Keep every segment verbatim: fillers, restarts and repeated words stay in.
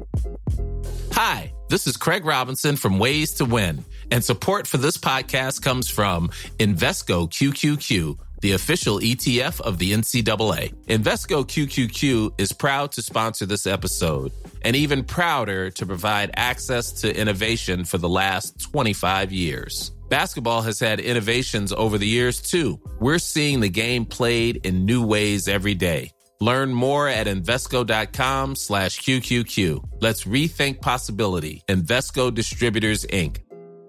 Hi, this is Craig Robinson from Ways to Win, and support for this podcast comes from Invesco Q Q Q, the official E T F of the N C double A. Invesco Q Q Q is proud to sponsor this episode, and even prouder to provide access to innovation for the last twenty-five years. Basketball has had innovations over the years, too. We're seeing the game played in new ways every day. Learn more at Invesco.com slash QQQ. Let's rethink possibility. Invesco Distributors, Incorporated.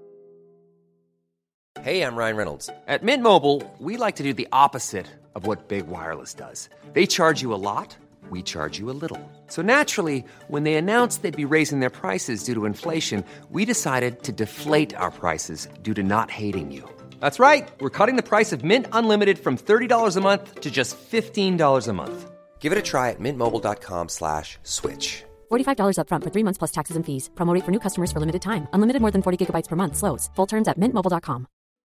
Hey, I'm Ryan Reynolds. At Mint Mobile, we like to do the opposite of what Big Wireless does. They charge you a lot, we charge you a little. So naturally, when they announced they'd be raising their prices due to inflation, we decided to deflate our prices due to not hating you. That's right. We're cutting the price of Mint Unlimited from thirty dollars a month to just fifteen dollars a month. Give it a try at mintmobile.com slash switch. forty-five dollars up front for three months plus taxes and fees. Promo rate for new customers for limited time. Unlimited more than forty gigabytes per month slows. Full terms at mint mobile dot com.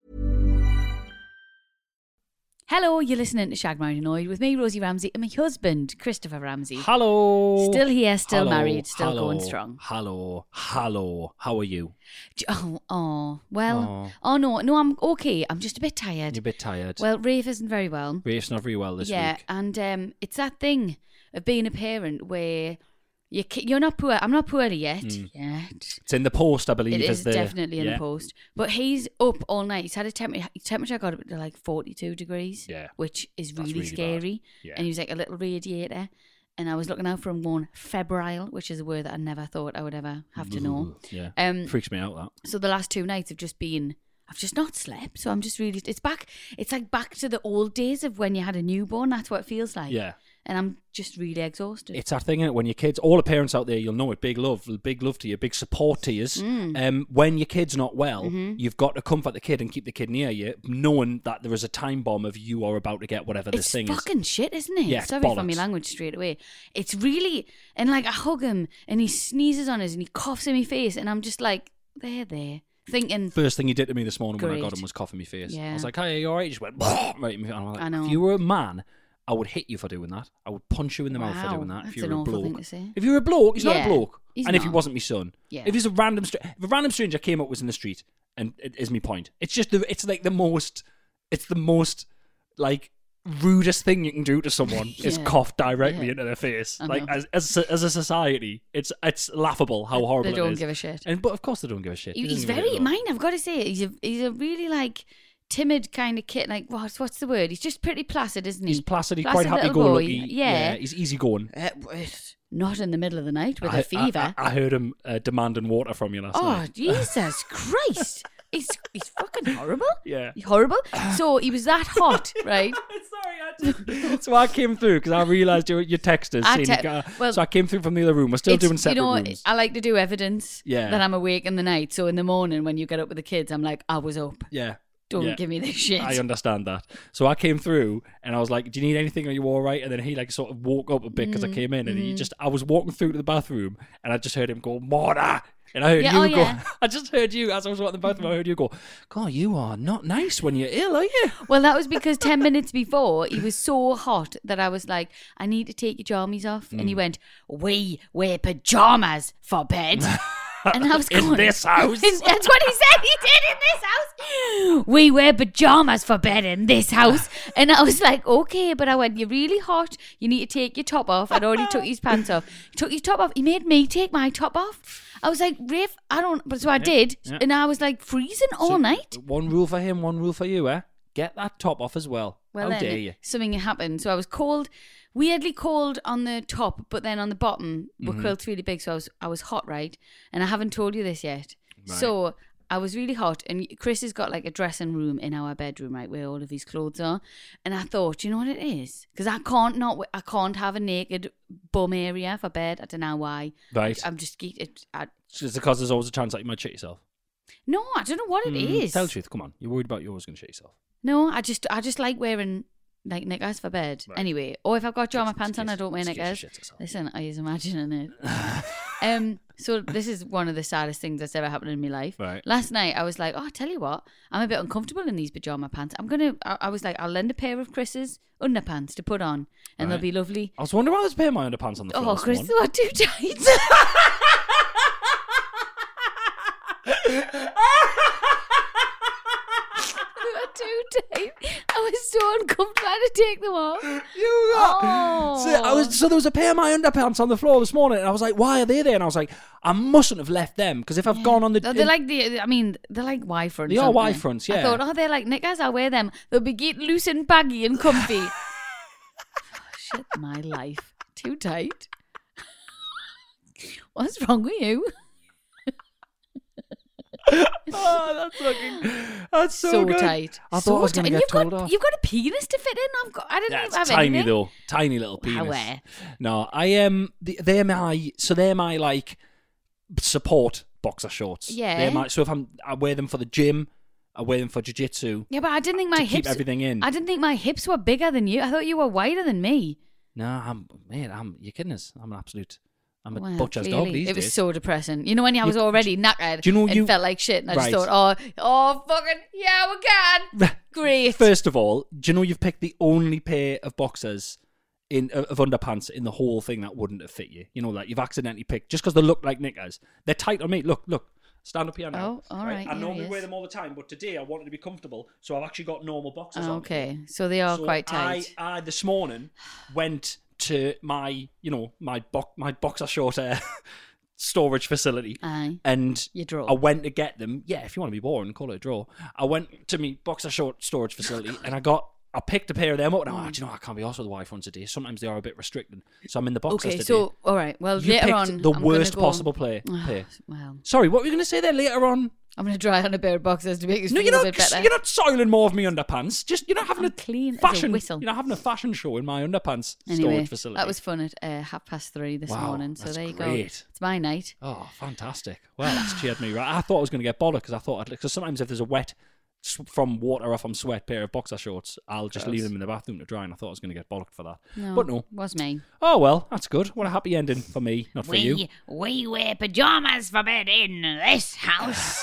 Hello, you're listening to Shag Married Annoyed with me, Rosie Ramsey, and my husband, Christopher Ramsey. Hello. Still here, still Hello. married, still Hello. going strong. Hello. Hello. How are you? Oh, oh well, Oh. oh no, no, I'm okay. I'm just a bit tired. You're a bit tired. Well, Rafe isn't very well. Rafe's not very well this yeah, week. and um, it's that thing of being a parent where you ki- you're not poor. I'm not poorly yet. Mm. Yet. It's in the post, I believe. It is the, definitely in yeah. the post. But he's up all night. He's had a temperature. His temperature got up to like forty-two degrees. Yeah. Which is That's really, really scary. bad. Yeah. And he was like a little radiator. And I was looking out for him going febrile, which is a word that I never thought I would ever have to know. Yeah. Um, Freaks me out, that. So the last two nights have just been, I've just not slept. So I'm just really, it's back, it's like back to the old days of when you had a newborn. That's what it feels like. Yeah. And I'm just really exhausted. It's that thing, innit? When your kids, all the parents out there, you'll know it, big love, big love to you, big support to you. Mm. Um, when your kid's not well, Mm-hmm. you've got to comfort the kid and keep the kid near you, knowing that there is a time bomb of you are about to get whatever this It's thing is. fucking shit, isn't it? Yeah, it's Sorry for my bollocks. language straight away. It's really, and like I hug him and he sneezes on us and he coughs in my face and I'm just like, there, there. Thinking, First thing he did to me this morning when I got Great. him was cough in my face. Yeah. I was like, hey, you all right? He just went, right in my face. And I'm like, I know. If you were a man, I would hit you for doing that. I would punch you in the mouth for Wow, doing that. that's If you an were a awful bloke. thing to say. If you were a bloke, he's not Yeah, a bloke. he's and if he not. wasn't my son. Yeah. If he's a random stra- if a random stranger came up was in the street, and it is my point. It's just the it's like the most it's the most like rudest thing you can do to someone is Yeah. cough directly Yeah. into their face. I Like know. as, as as a society, it's it's laughable how horrible they don't it is. give a shit. And but of course they don't give a shit. He- He he's doesn't give a very shit at all. mine. I've got to say, he's a he's a really like timid kind of kid. Like what's what's the word? He's just pretty placid, isn't he? He's placid, he's Placid quite happy little go boy. lucky. Yeah. he's easy going. Uh, not in the middle of the night with I- a fever. I, I, I heard him uh, demanding water from you last oh night. Jesus Christ! He's he's fucking horrible. Yeah. He's horrible. So he was that hot, right? Sorry, I just... so I came through because I realised your your texters. I saying te- you got- well, so I came through from the other room. We're still It's- doing separate you know, rooms. I like to do evidence Yeah. that I'm awake in the night. So in the morning when you get up with the kids, I'm like, I was up. Yeah. Don't Yeah. give me this shit. I understand that. So I came through and I was like, "Do you need anything? Are you all right?" And then he like sort of woke up a bit because Mm, I came in, and he mm-hmm. just I was walking through to the bathroom and I just heard him go, "Mora!" And I heard Yeah, you oh, go. yeah. I just heard you as I was walking to the bathroom. I heard you go, "God, you are not nice when you're ill, are you?" Well, that was because ten minutes before, he was so hot that I was like, I need to take your jammies off. And he Mm. went, we wear pajamas for bed. And I was In going, this house. In- that's what he said. He did in this house. We wear pajamas for bed in this house. And I was like, okay. But I went, you're really hot. You need to take your top off. I'd already took his pants off. He took his top off. He made me take my top off. I was like, Rafe, I don't. But so I did. yeah. And I was like freezing all So, night. One rule for him, one rule for you, eh? Get that top off as well. Well, How then dare it- you? something happened. So I was cold, weirdly cold on the top, but then on the bottom were Mm-hmm. quilts really big. So I was I was hot, right? And I haven't told you this yet. Right. So I was really hot, and Chris has got like a dressing room in our bedroom, right, where all of his clothes are. And I thought, you know what it is? Because I can't not I can't have a naked bum area for bed. I don't know why. Right. I'm just it. I, It's because there's always a chance that you might shit yourself. no, I don't know what it Mm, is. Tell the truth. Come on. You're worried about you always going to shit yourself. No, I just I just like wearing like knickers for bed. Right. Anyway, or if I've got pajama Excuse- pants on, I don't wear excuse knickers. shit yourself. Listen, I was imagining it. um, so this is one of the saddest things that's ever happened in my life. Right. Last night I was like, oh, I tell you what, I'm a bit uncomfortable in these pajama pants. I'm gonna. I, I was like, I'll lend a pair of Chris's underpants to put on, and they'll Right. be lovely. I was wondering why I was paying my underpants on the floor. Oh, this Chris, morning. they were too tight. Too tight. I was so uncomfortable to take them off. You got. Oh. So, I was, so there was a pair of my underpants on the floor this morning, and I was like, why are they there? And I was like, I mustn't have left them, because if I've gone on the... No, they're like the, I mean, they're like Y fronts. They are aren't Y fronts, yeah. I thought, oh, they're like knickers. I'll wear them. They'll be get loose and baggy and comfy. Oh, shit, my life. Too tight. What's wrong with you? Oh, that's fucking... That's so, So good. tight. I so thought I was going to tight. get You've told got, off. You've got a penis to fit in. I've got. I didn't Yeah, even it's have tiny anything. though, tiny little penis. Where? No, I am. Um, they're my. So they're my like support boxer shorts. Yeah. They're my, so if I'm, I wear them for the gym. I wear them for jiu-jitsu. Yeah, but I didn't think my to hips. keep everything in. I didn't think my hips were bigger than you. I thought you were wider than me. No, I'm man. I'm. You're kidding us. I'm an absolute. I'm a Well, butcher's clearly. dog these It days. was so depressing. You know when I was You- already knackered do you know and you- felt like shit, and I Right. just thought, oh, oh, fucking yeah, we can. Great. First of all, do you know you've picked the only pair of boxers in of underpants in the whole thing that wouldn't have fit you? You know, like you've accidentally picked just because they look like knickers. They're tight on me. Look, look. Stand up here now. Oh, all right, I here normally he wear is. them all the time, but today I wanted to be comfortable, so I've actually got normal boxers on. Okay, so they are So quite tight. I, I this morning went to my, you know, my bo- my boxer short uh, storage facility, Aye. and You draw. I went to get them. Yeah, if you want to be boring, call it a draw. I went to my boxer short storage facility, and I got. I picked a pair of them up, and I'm like, do you know, I can't be arsed with the Y fronts today. Sometimes they are a bit restricting, so I'm in the boxers Okay, today. so all right. Well, you later picked on, the I'm worst gonna go, possible play. pair. Well, Sorry, what were you going to say there later on? I'm going to try on a pair of boxers to make us No, feel you're a not. bit better. You're not soiling more of me underpants. Just you're not having I'm a clean as a fashion. whistle. You're not having a fashion show in my underpants Anyway, storage facility. that was fun at uh, half past three this Wow, morning. So that's there you go. great. It's my night. Oh, fantastic! Well, that's cheered me right. I thought I was going to get bollocks because I thought because sometimes if there's a wet s- from water or from sweat pair of boxer shorts, I'll just Gross. leave them in the bathroom to dry, and I thought I was going to get bollocked for that. No, But no. was me. Oh well, that's good. What a happy ending for me, not for you. we wear pajamas for bed in this house,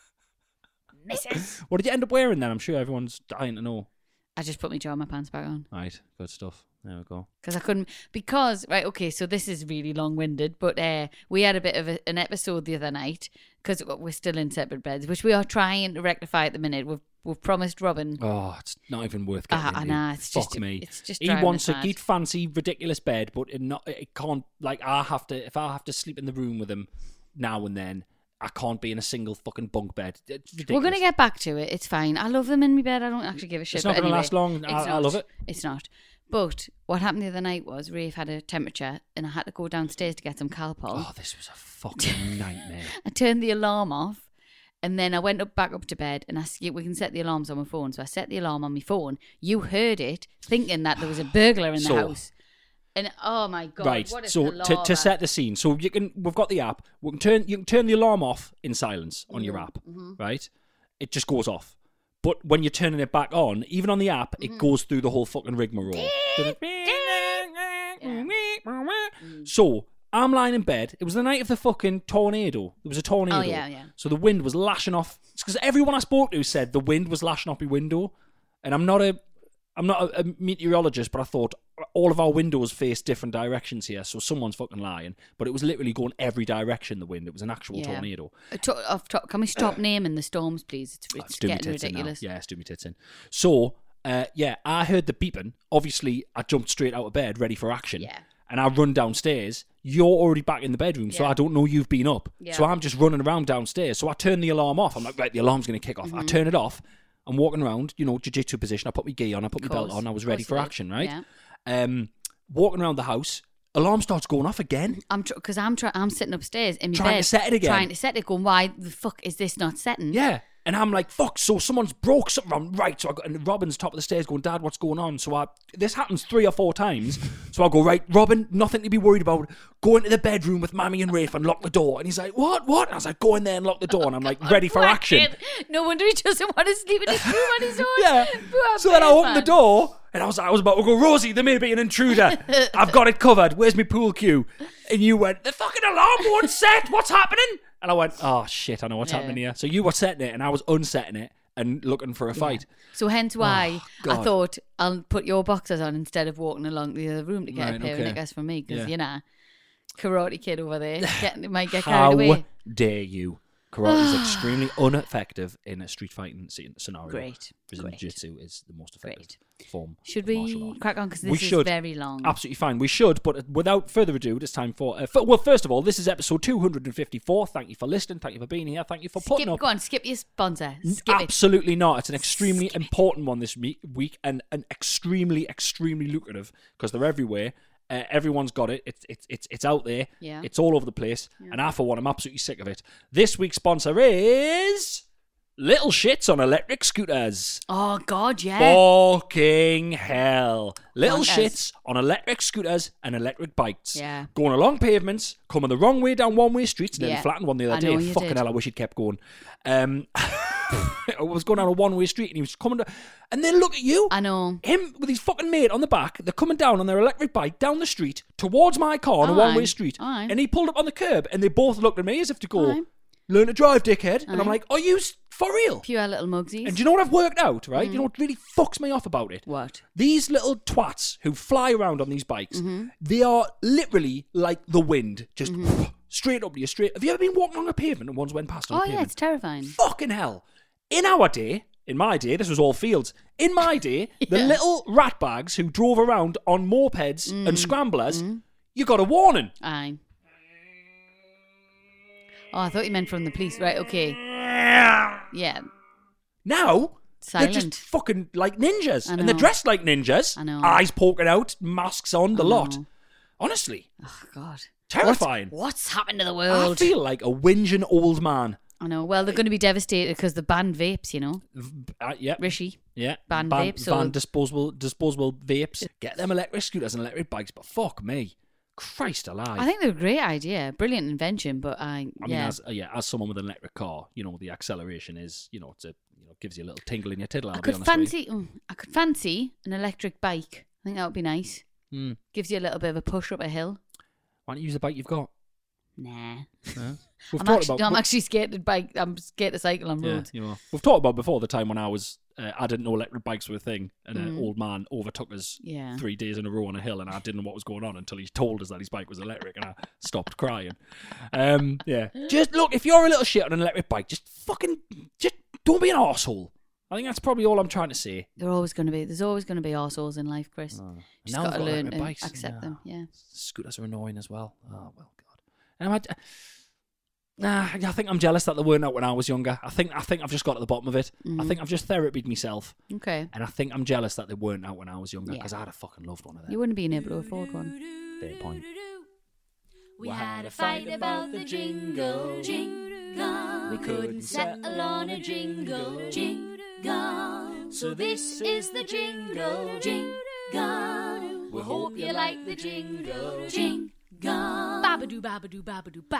Missus What did you end up wearing then? I'm sure everyone's dying to know. I just put my pajama pants back on. Right, good stuff. There we go. Because I couldn't, because, right, okay, so this is really long-winded, but uh, we had a bit of a, an episode the other night, because we're still in separate beds, which we are trying to rectify at the minute. We've, we've promised Robin. Oh, it's not even worth Ah, getting into. I know, it's Fuck just- me. it's just he driving wants us a mad. good, fancy, ridiculous bed, but it not. It can't. Like I have to. If I have to sleep in the room with him now and then, I can't be in a single fucking bunk bed. It's ridiculous. We're going to get back to it. It's fine. I love them in my bed. I don't actually give a shit. It's not but gonna anyway, last long. I- it's I not. love it. It's not. But what happened the other night was Rafe had a temperature and I had to go downstairs to get some Calpol. Oh, this was a fucking nightmare. I turned the alarm off and then I went up back up to bed and I said, we can set the alarms on my phone. So I set the alarm on my phone. You heard it thinking that there was a burglar in the So- house. And oh my God, Right. what is So the to, law to of set that? the scene, so you can. We've got the app. We can turn. You can turn the alarm off in silence on Mm-hmm, your app. Right. It just goes off. But when you're turning it back on, even on the app, Mm-hmm. it goes through the whole fucking rigmarole. So I'm lying in bed. It was the night of the fucking tornado. There was a tornado. Oh, yeah, yeah. So the wind was lashing off. It's because everyone I spoke to said the wind was lashing off my window, and I'm not a, I'm not a, a meteorologist, but I thought all of our windows face different directions here, so someone's fucking lying. But it was literally going every direction. The wind. It was an actual Yeah. tornado. Uh, to- off top- Can we stop naming the storms, please? It's, Oh, it's do me getting tits in now. ridiculous. Yeah, it's do me tits in. So, uh, yeah, I heard the beeping. Obviously, I jumped straight out of bed, ready for action. Yeah. And I run downstairs. You're already back in the bedroom, so Yeah. I don't know you've been up. Yeah. So I'm just running around downstairs. So I turn the alarm off. I'm like, right, the alarm's going to kick off. Mm-hmm. I turn it off. I'm walking around, you know, jiu-jitsu position. I put my gi on. I put my belt Course. on. I was Of ready course for you did. action, right? Yeah. Um, walking around the house. Alarm starts going off again. I'm because I'm try- I'm sitting upstairs in my Trying to bed, set it again. Trying to set it, going, why the fuck is this not setting? Yeah. And I'm like, fuck, so someone's broke something wrong. Right. So I got, and Robin's top of the stairs going, Dad, what's going on? So I, this happens three or four times. So I go, right, Robin, nothing to be worried about. Go into the bedroom with Mammy and Rafe and lock the door. And he's like, what, what? And I was like, go in there and lock the door. And I'm like, ready for action. No wonder he doesn't want to sleep in his room on his own. Yeah. Poor So then I babe, opened the man. door and I was, I was about to go, Rosie, there may be an intruder. I've got it covered. Where's my pool cue? And you went, the fucking alarm won't set. What's happening? And I went, oh shit, I know what's Yeah. happening here. So you were setting it and I was unsetting it and looking for a fight. So hence why Oh, I God. thought I'll put your boxers on instead of walking along the other room to get a Right, pair okay. of knickers from me because Yeah. you know, karate kid over there getting, might get How carried away. dare you? Karate is extremely ineffective in a street fighting scene- scenario. Great. Brazilian Great. Jiu-Jitsu is the most effective Great. form Should of martial we art. crack on? Because We this is should. very long. Absolutely fine. We should, but without further ado, it's time for... Uh, f- well, first of all, this is episode two hundred fifty-four. Thank you for listening. Thank you for being here. Thank you for putting Skip, up... go on, skip your sponsor. Skip it. Absolutely not. It's an extremely important one this me- week and, and extremely, extremely lucrative because they're everywhere. Uh, everyone's got it. It's it's it's it's out there. Yeah. It's all over the place. And I, for one, I'm absolutely sick of it. This week's sponsor is Little Shits on Electric Scooters. Oh, God, yeah. Fucking hell. Little Bonkers. shits on electric scooters and electric bikes. Yeah. Going along pavements, coming the wrong way down one-way streets, nearly Yeah. flattened one the other I know day. you Fucking did. hell, I wish he'd kept going. Um, I was going down a one-way street and he was coming down, and then look at you. I know. Him with his fucking mate on the back, they're coming down on their electric bike down the street towards my car on a Aye. one-way street. Aye. And he pulled up on the curb and they both looked at me as if to go, Aye. learn to drive, dickhead. And I'm Aye. like, are you s- for real? Pure little mugsies. And do you know what I've worked out, right? You know what really fucks me off about it? What? These little twats who fly around on these bikes, Mm-hmm. they are literally like the wind, just straight up to you, straight. Have you ever been walking on a pavement and one's went past on Oh, a yeah, pavement? it's terrifying. Fucking hell. In our day, in my day, this was all fields. In my day, the Yeah. little rat bags who drove around on mopeds Mm. and scramblers, you got a warning. Aye. Oh, I thought you meant from the police. Right, okay. Yeah. Now, they're Silent. just fucking like ninjas. I And they're know. dressed like ninjas. I know. Eyes poking out, masks on, the I lot. know. Honestly, Oh, God. terrifying. What's, what's happened to the I world? feel like a whinging old man. I know. Well, they're going to be devastated because the banned vapes, you know. Uh, yeah. Rishi. Yeah, Ban ban, vapes, so- ban disposable disposable vapes. Get them electric scooters and electric bikes, but fuck me, Christ alive! I think they're a great idea. Brilliant invention, but I, I mean, yeah. as uh, yeah, as someone with an electric car, you know, the acceleration is, you know, it's a, you know, gives you a little tingle in your tiddle. I'll I be could honest with fancy, mm, I could fancy an electric bike. I think that would be nice. you. Mm. Gives you a little bit of a push up a hill. Why don't you use the bike you've got? Nah. Yeah. We've I'm talked actually, about. no, I'm we- actually scared to bike. I'm scared to cycle on yeah, roads. you know, we've talked about before the time when I was, uh, I didn't know electric bikes were a thing, and an Mm. old man overtook us Yeah. three days in a row on a hill, and I didn't know what was going on until he told us that his bike was electric, and I stopped crying. Um, yeah, just look, if you're a little shit on an electric bike, just fucking, just don't be an arsehole. I think that's probably all I'm trying to say. They're always going to be. There's always going to be arseholes in life, Chris. Oh. Just Now got they've to got learn electric to bikes, accept yeah. them. Yeah. Scooters are annoying as well. Oh well, God. And I, nah, I think I'm jealous that they weren't out when I was younger. I think I think I've just got to the bottom of it. I think I've just therapied myself, Okay. and I think I'm jealous that they weren't out when I was younger Yeah. because I'd have fucking loved one of them. You wouldn't be able to afford one. Fair point. We had a fight about the jingle, jingle. We couldn't settle on a jingle, jingle. So this is the jingle, jingle. We hope you like the jingle, jingle. Babadoo, babadoo, babadoo, ba.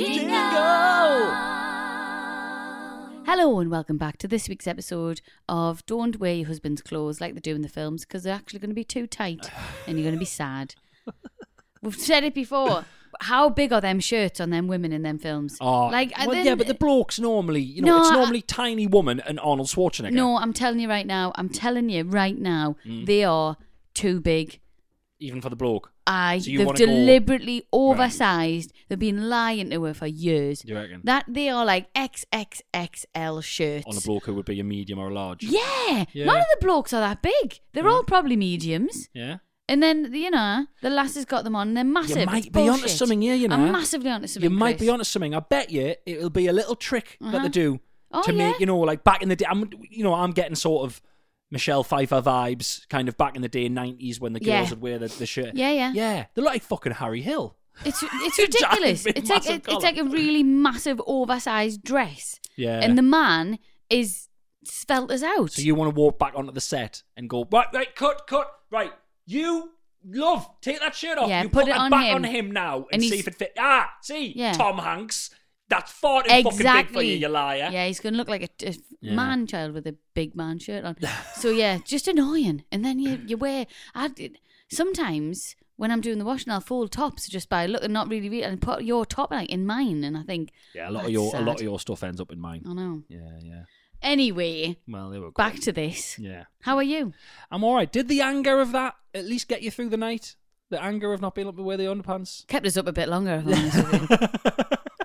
Jingle. Hello and welcome back to this week's episode of Don't Wear Your Husband's Clothes Like They Do in the Films, because they're actually going to be too tight and you're going to be sad. We've said it before. How big are them shirts on them women in them films? Oh, like, and well, then- yeah, but the blokes normally, you know, No, it's I- normally tiny woman and Arnold Schwarzenegger. No, I'm telling you right now. I'm telling you right now. Mm. They are too big. Even for the bloke. I. So you they've wanna go- deliberately oversized. They've been lying to her for years. Do you reckon? That they are like X X X L shirts. On a bloke who would be a medium or a large. Yeah. Yeah. None of the blokes are that big. They're all probably mediums. Yeah? And then, you know, the lasses got them on and they're massive. You might It's be onto bullshit. something here, you know. I'm massively onto something, You might Chris. be onto something. I bet you it'll be a little trick that Uh-huh. they do Oh, to yeah. make, you know, like back in the day. I'm, you know, I'm getting sort of Michelle Pfeiffer vibes, kind of back in the day, nineties, when the girls Yeah. would wear the, the shirt. Yeah, yeah. Yeah, they're like fucking Harry Hill. It's it's Giant ridiculous. big It's like massive it, it's like a collar. really massive oversized dress. Yeah. And the man is spelt as out. So you want to walk back onto the set and go, right, right, cut, cut, right. You, love, take that shirt off. Yeah, you put put it on back him. on him now and, And see he's- if it fit. Ah, see, Yeah. Tom Hanks. That's far too fucking big for Exactly. you, you liar. Yeah, he's going to look like a, a Yeah. man child with a big man shirt on. So yeah, just annoying. And then you you wear. I did- sometimes when I'm doing the washing, I'll fold tops just by looking not really real and put your top like in mine, and I think Yeah, a lot of that's your sad. a lot of your stuff ends up in mine. I know. Yeah, yeah. Anyway, Well, there we go. back to this. Yeah. How are you? I'm all right. Did the anger of that at least get you through the night? The anger of not being able to wear the underpants? Kept us up a bit longer. If I'm honest with you.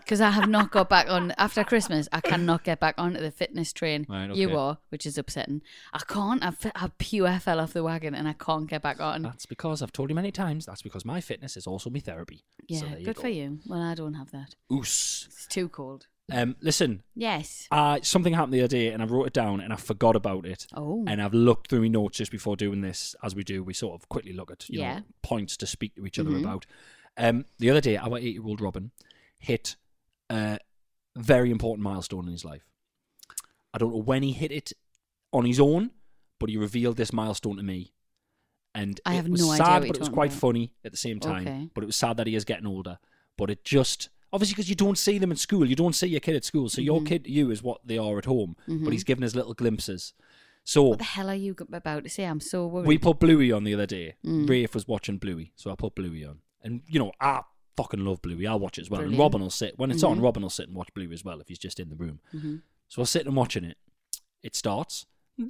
Because I have not got back on after Christmas. I cannot get back onto the fitness train. Right, okay. You are, which is upsetting. I can't. I've, I pure fell off the wagon and I can't get back on. That's because I've told you many times. That's because my fitness is also my therapy. Yeah, so there you good go. for you. Well, I don't have that. Oos. It's too cold. Um, listen. Yes. Uh, something happened the other day, and I wrote it down, and I forgot about it. Oh. And I've looked through my notes just before doing this. As we do, we sort of quickly look at you Yeah. know points to speak to each other Mhm. about. Um, the other day, our eight-year-old Robin hit a very important milestone in his life. I don't know when he hit it on his own, but he revealed this milestone to me. And I it have was no idea sad, what but you're it was talking quite about. funny at the same time. Okay. But it was sad that he is getting older. But it just... Obviously, because you don't see them in school. You don't see your kid at school. So your Mhm. kid to you is what they are at home. Mhm. But he's given us little glimpses. So What the hell are you g- about to say? I'm so worried. we put Bluey on the other day. Mm. Rafe was watching Bluey. So I put Bluey on. And, you know, I fucking love Bluey. I'll watch it as well. Brilliant. And Robin will sit. When it's on, Mhm. Robin will sit and watch Bluey as well if he's just in the room. Mhm. So I was sitting and watching it. It starts.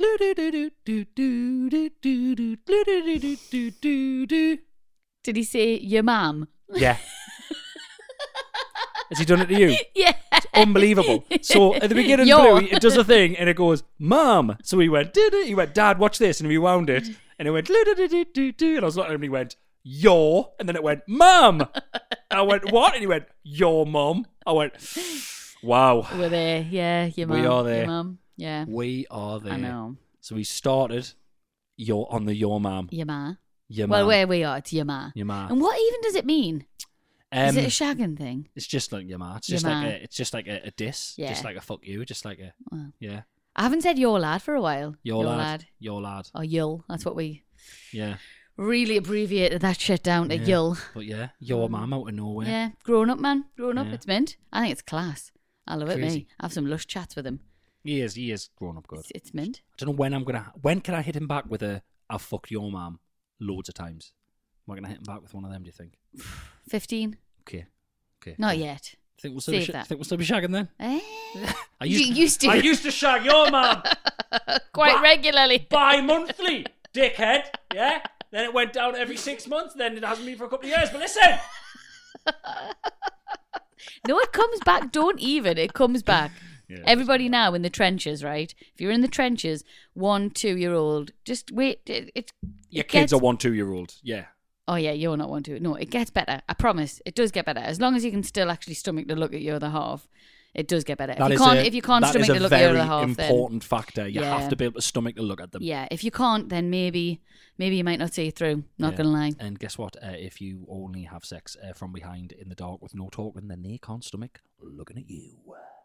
Did he say your mum? Yeah. Has he done it to you? Yeah. Unbelievable. So at the beginning of Yo. Bluey, it does a thing and it goes, Mum. So he went, "Doo-doo." He went, Dad, watch this. And he rewound it. And it went, "Doo-doo-doo-doo-doo." And I was looking at him and he went, your. And then it went, Mum. And I went, what? And he went, your mum. I went, wow. We're there. Yeah, your mum. We are there. Your mum. Yeah. We are there. I know. So we started your on the your mum. Your ma. Your Well, mum. where we are, it's your ma. Your ma. And what even does it mean? Is Um, it a shagging thing? It's just like your ma. It's Your just ma. like a. It's just like a, a diss. Yeah. Just like a fuck you. Just like a. Well, Yeah. I haven't said your lad for a while. Your, lad. Your lad. Or yul. That's what we Yeah. really abbreviated that shit down to Yeah. yul. But yeah, your mum out of nowhere. Yeah. Grown up, man. Grown up. Yeah. It's mint. I think it's class. I love it, Crazy. me. I have some lush chats with him. He is. He is grown up good. It's, it's mint. I don't know when I'm gonna. When can I hit him back with a? I've fucked your mum loads of times. Am I gonna hit him back with one of them? Do you think? fifteen? Okay. Okay. Not yet. Think we'll still be Save sh- that. think we'll still be shagging then? Eh? I You used to. I used to shag your mum Quite Ba- regularly. bi-monthly, dickhead. Yeah. Then it went down every six months. Then it hasn't been for a couple of years. But listen. No, it comes back. Don't even. It comes back. Yeah, Everybody now in the trenches, right? If you're in the trenches, one, two year old, just wait. It, it, Your it kids gets- are one, two year old. Yeah. Oh, yeah, you're not one, two. No, it gets better. I promise. It does get better. As long as you can still actually stomach to look at your other half, it does get better. That if is you can't, a, if you can't that stomach is a to look at your very other half, important factor. You Yeah. have to be able to stomach to look at them. then yeah, if you can't, then maybe maybe you might not see it through. Not Yeah. gonna lie. And guess what? Uh, if you only have sex uh, from behind in the dark with no talking, then they can't stomach looking at you.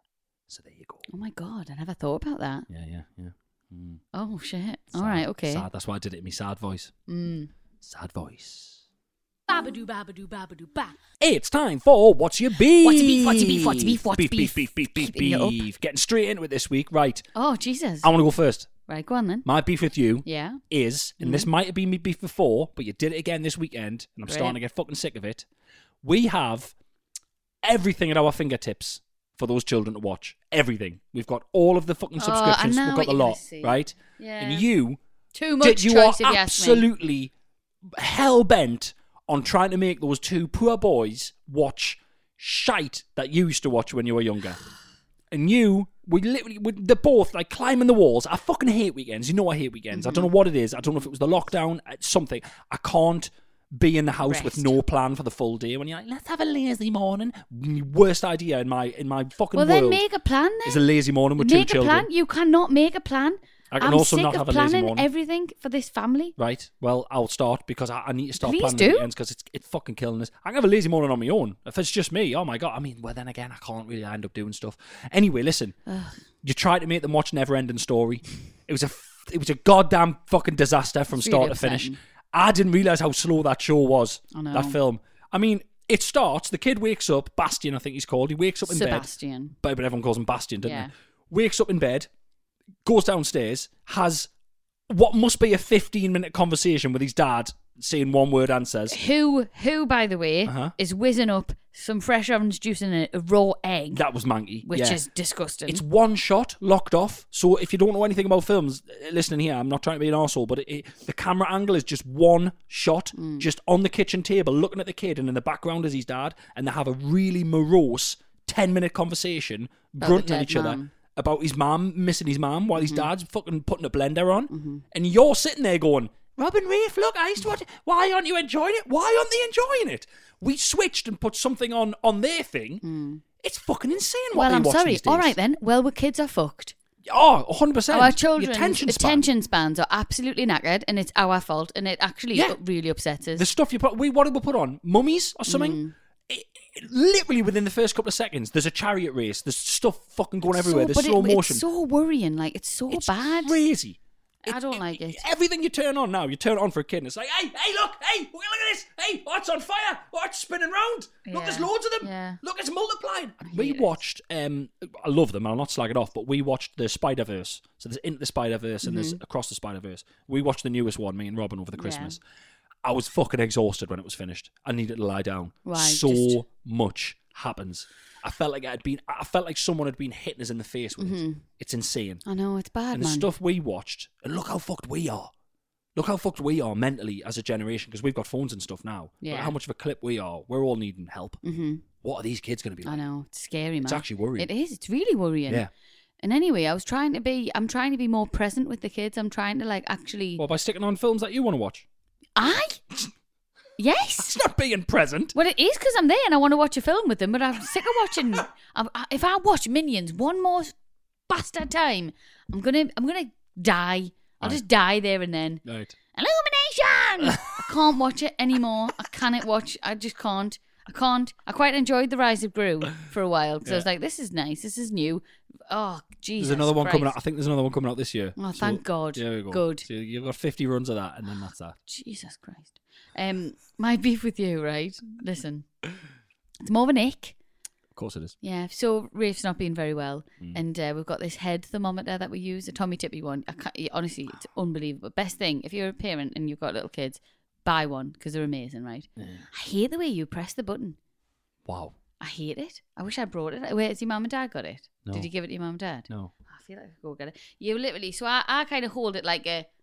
So there you go. Oh my god, I never thought about that. Yeah, yeah, yeah. Mm. Oh shit. Sad, All right, okay. Sad. That's why I did it in my sad voice. Mm. Sad voice. Babadoo, babadoo, babadoo, ba. It's time for What's Your Beef? What's your beef, what's your beef, what's your beef, what's beef, beef? beef, beef, beef, Keeping it up. beef. Getting straight into it this week. Right. Oh Jesus. I want to go first. Right, go on then. My beef with you Yeah. is, and this might have been me beef before, but you did it again this weekend, and I'm Great. starting to get fucking sick of it. We have everything at our fingertips for those children to watch. Everything. We've got all of the fucking Oh, I subscriptions. know We've what got the you're gonna lot, say. right? Yeah. And you, Too much did, you choice are if you ask me. absolutely hell bent on trying to make those two poor boys watch shite that you used to watch when you were younger. And you, we literally, we, they're both like climbing the walls. I fucking hate weekends. You know I hate weekends. I don't know what it is. I don't know if it was the lockdown, it's something. I can't be in the house with Rest. no plan for the full day. When you're like, let's have a lazy morning. Worst idea in my in my fucking Well, world then make a plan is a then. lazy morning with Make two a children. plan. You cannot make a plan. I can I'm also sick not of have a lazy planning morning. everything for this family. Right. Well, I'll start because I, I need to start Please planning do. the weekends because it's it's fucking killing us. I can have a lazy morning on my own. If it's just me, oh my god. I mean, well then again, I can't really end up doing stuff. Anyway, listen. You tried to make them watch Never Ending Story. It was a f- it was a goddamn fucking disaster from It's start really to finish. upsetting. I didn't realize how slow that show was. I know. That film. I mean, it starts. The kid wakes up. Bastian, I think he's called. He wakes up in bed. Sebastian. But but everyone calls him Bastian, doesn't Yeah. they? Wakes up in bed, goes downstairs, has what must be a fifteen-minute conversation with his dad, saying one word answers. Who, who, by the way, Uh-huh. is whizzing up some fresh orange juice in a, a raw egg, That was manky. which yeah. is disgusting. It's one shot, locked off. So if you don't know anything about films, uh, listening here, I'm not trying to be an arsehole, but it, it, the camera angle is just one shot, just on the kitchen table, looking at the kid, and in the background is his dad, and they have a really morose ten minute conversation, About grunting the at dead each other mum. about his mum missing his mum while his Mm-hmm. dad's fucking putting a blender on. And you're sitting there going, Robin Rafe, look, I used to watch it. Why aren't you enjoying it? Why aren't they enjoying it? We switched and put something on on their thing. It's fucking insane what Well, they I'm watch sorry. these days. All right then. Well, our kids are fucked. Oh, one hundred percent. Our Your children's attention span. attention spans are absolutely knackered, and it's our fault, and it actually Yeah. really upsets us. The stuff you put, we what did we put on? Mummies or something? Mm. It, it- literally within the first couple of seconds, there's a chariot race. There's stuff fucking going everywhere. So, There's but slow it, motion. It's so worrying. Like it's so It's bad. crazy. I don't like it. Everything you turn on now, you turn it on for a kid, and it's like, hey, hey, look, hey, look at this, hey, oh, it's on fire, oh, it's spinning round. Look, there's Yeah. loads of them. Yeah. Look, it's multiplying. We hate it. watched, um, I love them, I'll not slag it off, but we watched the Spider Verse. So there's Into the Spider Verse and there's Across the Spider Verse. We watched the newest one, me and Robin, over the Mm-hmm. Yeah. Christmas. I was fucking exhausted when it was finished. I needed to lie down. Right, so just- much happens. I felt like I had been. I felt like someone had been hitting us in the face with it. It's insane. I know it's bad, And the man. stuff we watched, and look how fucked we are. Look how fucked we are mentally as a generation, because we've got phones and stuff now. Look Yeah. how much of a clip we are. We're all needing help. hmm What are these kids going to be I like? know it's scary, man. It's actually worrying. It is. It's really worrying. Yeah. And anyway, I was trying to be. I'm trying to be more present with the kids. I'm trying to like actually. Well, by sticking on films that you want to watch. I. Yes. It's not being present. Well, it is because I'm there and I want to watch a film with them, but I'm sick of watching. I, I, if I watch Minions one more bastard time, I'm gonna, I'm gonna die. I'll Right. just die there and then. Right. Illumination! I can't watch it anymore. I cannot watch. I just can't. I can't. I quite enjoyed The Rise of Gru for a while because I was like, this is nice. This is new. Oh, Jesus. There's another one coming out. Christ. I think there's another one coming out this year. Oh, thank God. There we go. Good. So you've got fifty runs of that, and then that's that. Jesus Christ. Um, my beef with you, right? Listen, it's more of an ick. Of course it is. Yeah, so Rafe's not been very well, Mm. and uh, we've got this head thermometer that we use, a Tommy Tippy one. I can't, honestly, it's unbelievable. Best thing, if you're a parent and you've got little kids, buy one because they're amazing, right? I hate the way you press the button. Wow. I hate it. I wish I brought it. Where has your mum and dad got it? No. Did you give it to your mum and dad? No. I feel like I could go get it. You literally, so I, I kind of hold it like a,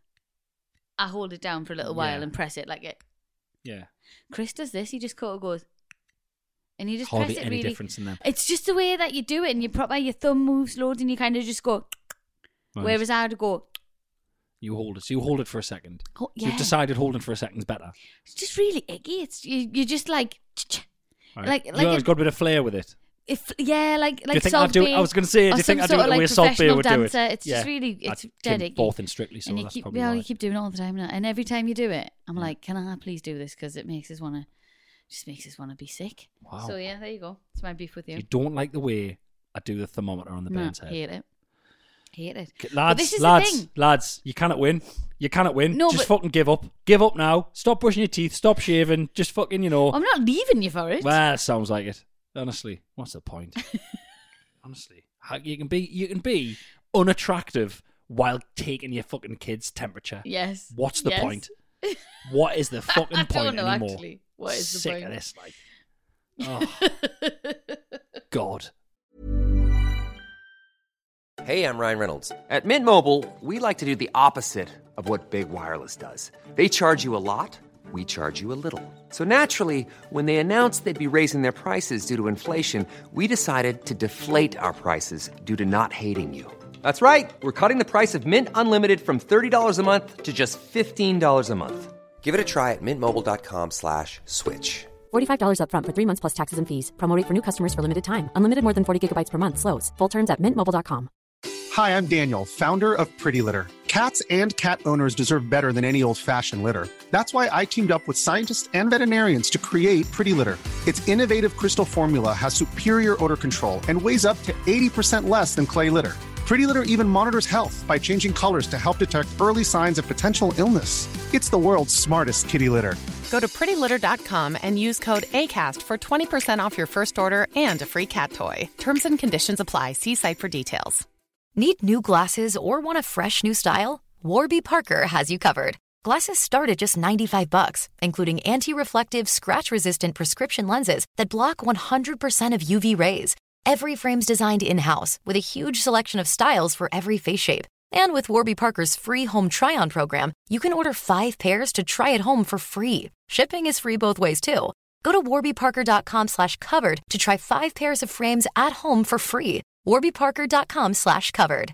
I hold it down for a little while Yeah. and press it like a. Yeah. Chris does this. He just kind of goes, and you just Hardly press it any really. difference in them. It's just the way that you do it, and you proper your thumb moves loads, and you kind of just go. Right. Whereas I would go. You hold it. So you hold it for a second. Oh, So yeah. you've decided holding for a second's better. It's just really icky. It's you. You just like. Right. Like- you like know, a- it's got a bit of flair with it. If yeah, like Do you like think Salt I'd do it? Bae I was going to say, do or you think some I'd do sort it of, the like, way Salt Bae professional would do it? dancer. It's just really- That's it's dead Kim icky. Forth and Strictly, so and you that's keep probably yeah, why. you keep doing it all the time now. And every time you do it, I'm like, can I please do this? Because it makes us want to, just makes us want to be sick. Wow. So yeah, there you go. It's my beef with you. You don't like the way I do the thermometer on the No, Ben's head. hate it. Hate it. Okay, But Lads, this is lads, the thing. lads, you cannot win. You cannot win. No, just but- fucking give up. Give up now. Stop brushing your teeth. Stop shaving. Just fucking, you know. I'm not leaving you for it. Well, sounds like it. Honestly, what's the point? Honestly, how- you can be you can be unattractive while taking your fucking kid's temperature. Yes. What's the Yes. point? What is the fucking I point don't know anymore? actually. What is the Sick point? of this, like. Oh, God. Hey, I'm Ryan Reynolds. At Mint Mobile, we like to do the opposite of what Big Wireless does. They charge you a lot, we charge you a little. So naturally, when they announced they'd be raising their prices due to inflation, we decided to deflate our prices due to not hating you. That's right. We're cutting the price of Mint Unlimited from thirty dollars a month to just fifteen dollars a month. Give it a try at mintmobile.com slash switch. forty-five dollars upfront for three months plus taxes and fees. Promo rate for new customers for limited time. Unlimited more than forty gigabytes per month. Slows full terms at mint mobile dot com. Hi, I'm Daniel, founder of Pretty Litter. Cats and cat owners deserve better than any old-fashioned litter. That's why I teamed up with scientists and veterinarians to create Pretty Litter. Its innovative crystal formula has superior odor control and weighs up to eighty percent less than clay litter. Pretty Litter even monitors health by changing colors to help detect early signs of potential illness. It's the world's smartest kitty litter. Go to pretty litter dot com and use code ACAST for twenty percent off your first order and a free cat toy. Terms and conditions apply. See site for details. Need new glasses or want a fresh new style? Warby Parker has you covered. Glasses start at just ninety-five bucks, including anti-reflective, scratch-resistant prescription lenses that block one hundred percent of U V rays. Every frame's designed in-house with a huge selection of styles for every face shape. And with Warby Parker's free home try-on program, you can order five pairs to try at home for free. Shipping is free both ways, too. Go to warbyparker.com slash covered to try five pairs of frames at home for free. warbyparker.com slash covered.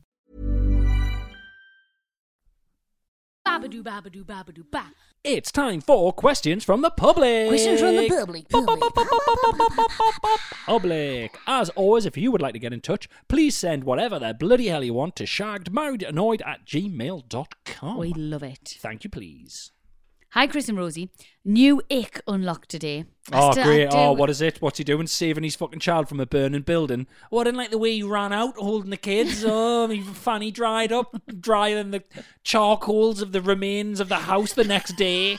Babadoo, babadoo, babadoo, ba. It's time for questions from the public. Questions from the public. Public. Public. As always, if you would like to get in touch, please send whatever the bloody hell you want to shaggedmarriedannoyed at gmail dot com. We love it. Thank you, please. Hi, Chris and Rosie. New ick unlocked today. I Oh, still- I great. do- Oh, what is it? What's he doing? Saving his fucking child from a burning building. Oh, I didn't like the way he ran out holding the kids. Oh, my fanny dried up, drier than the charcoals of the remains of the house the next day.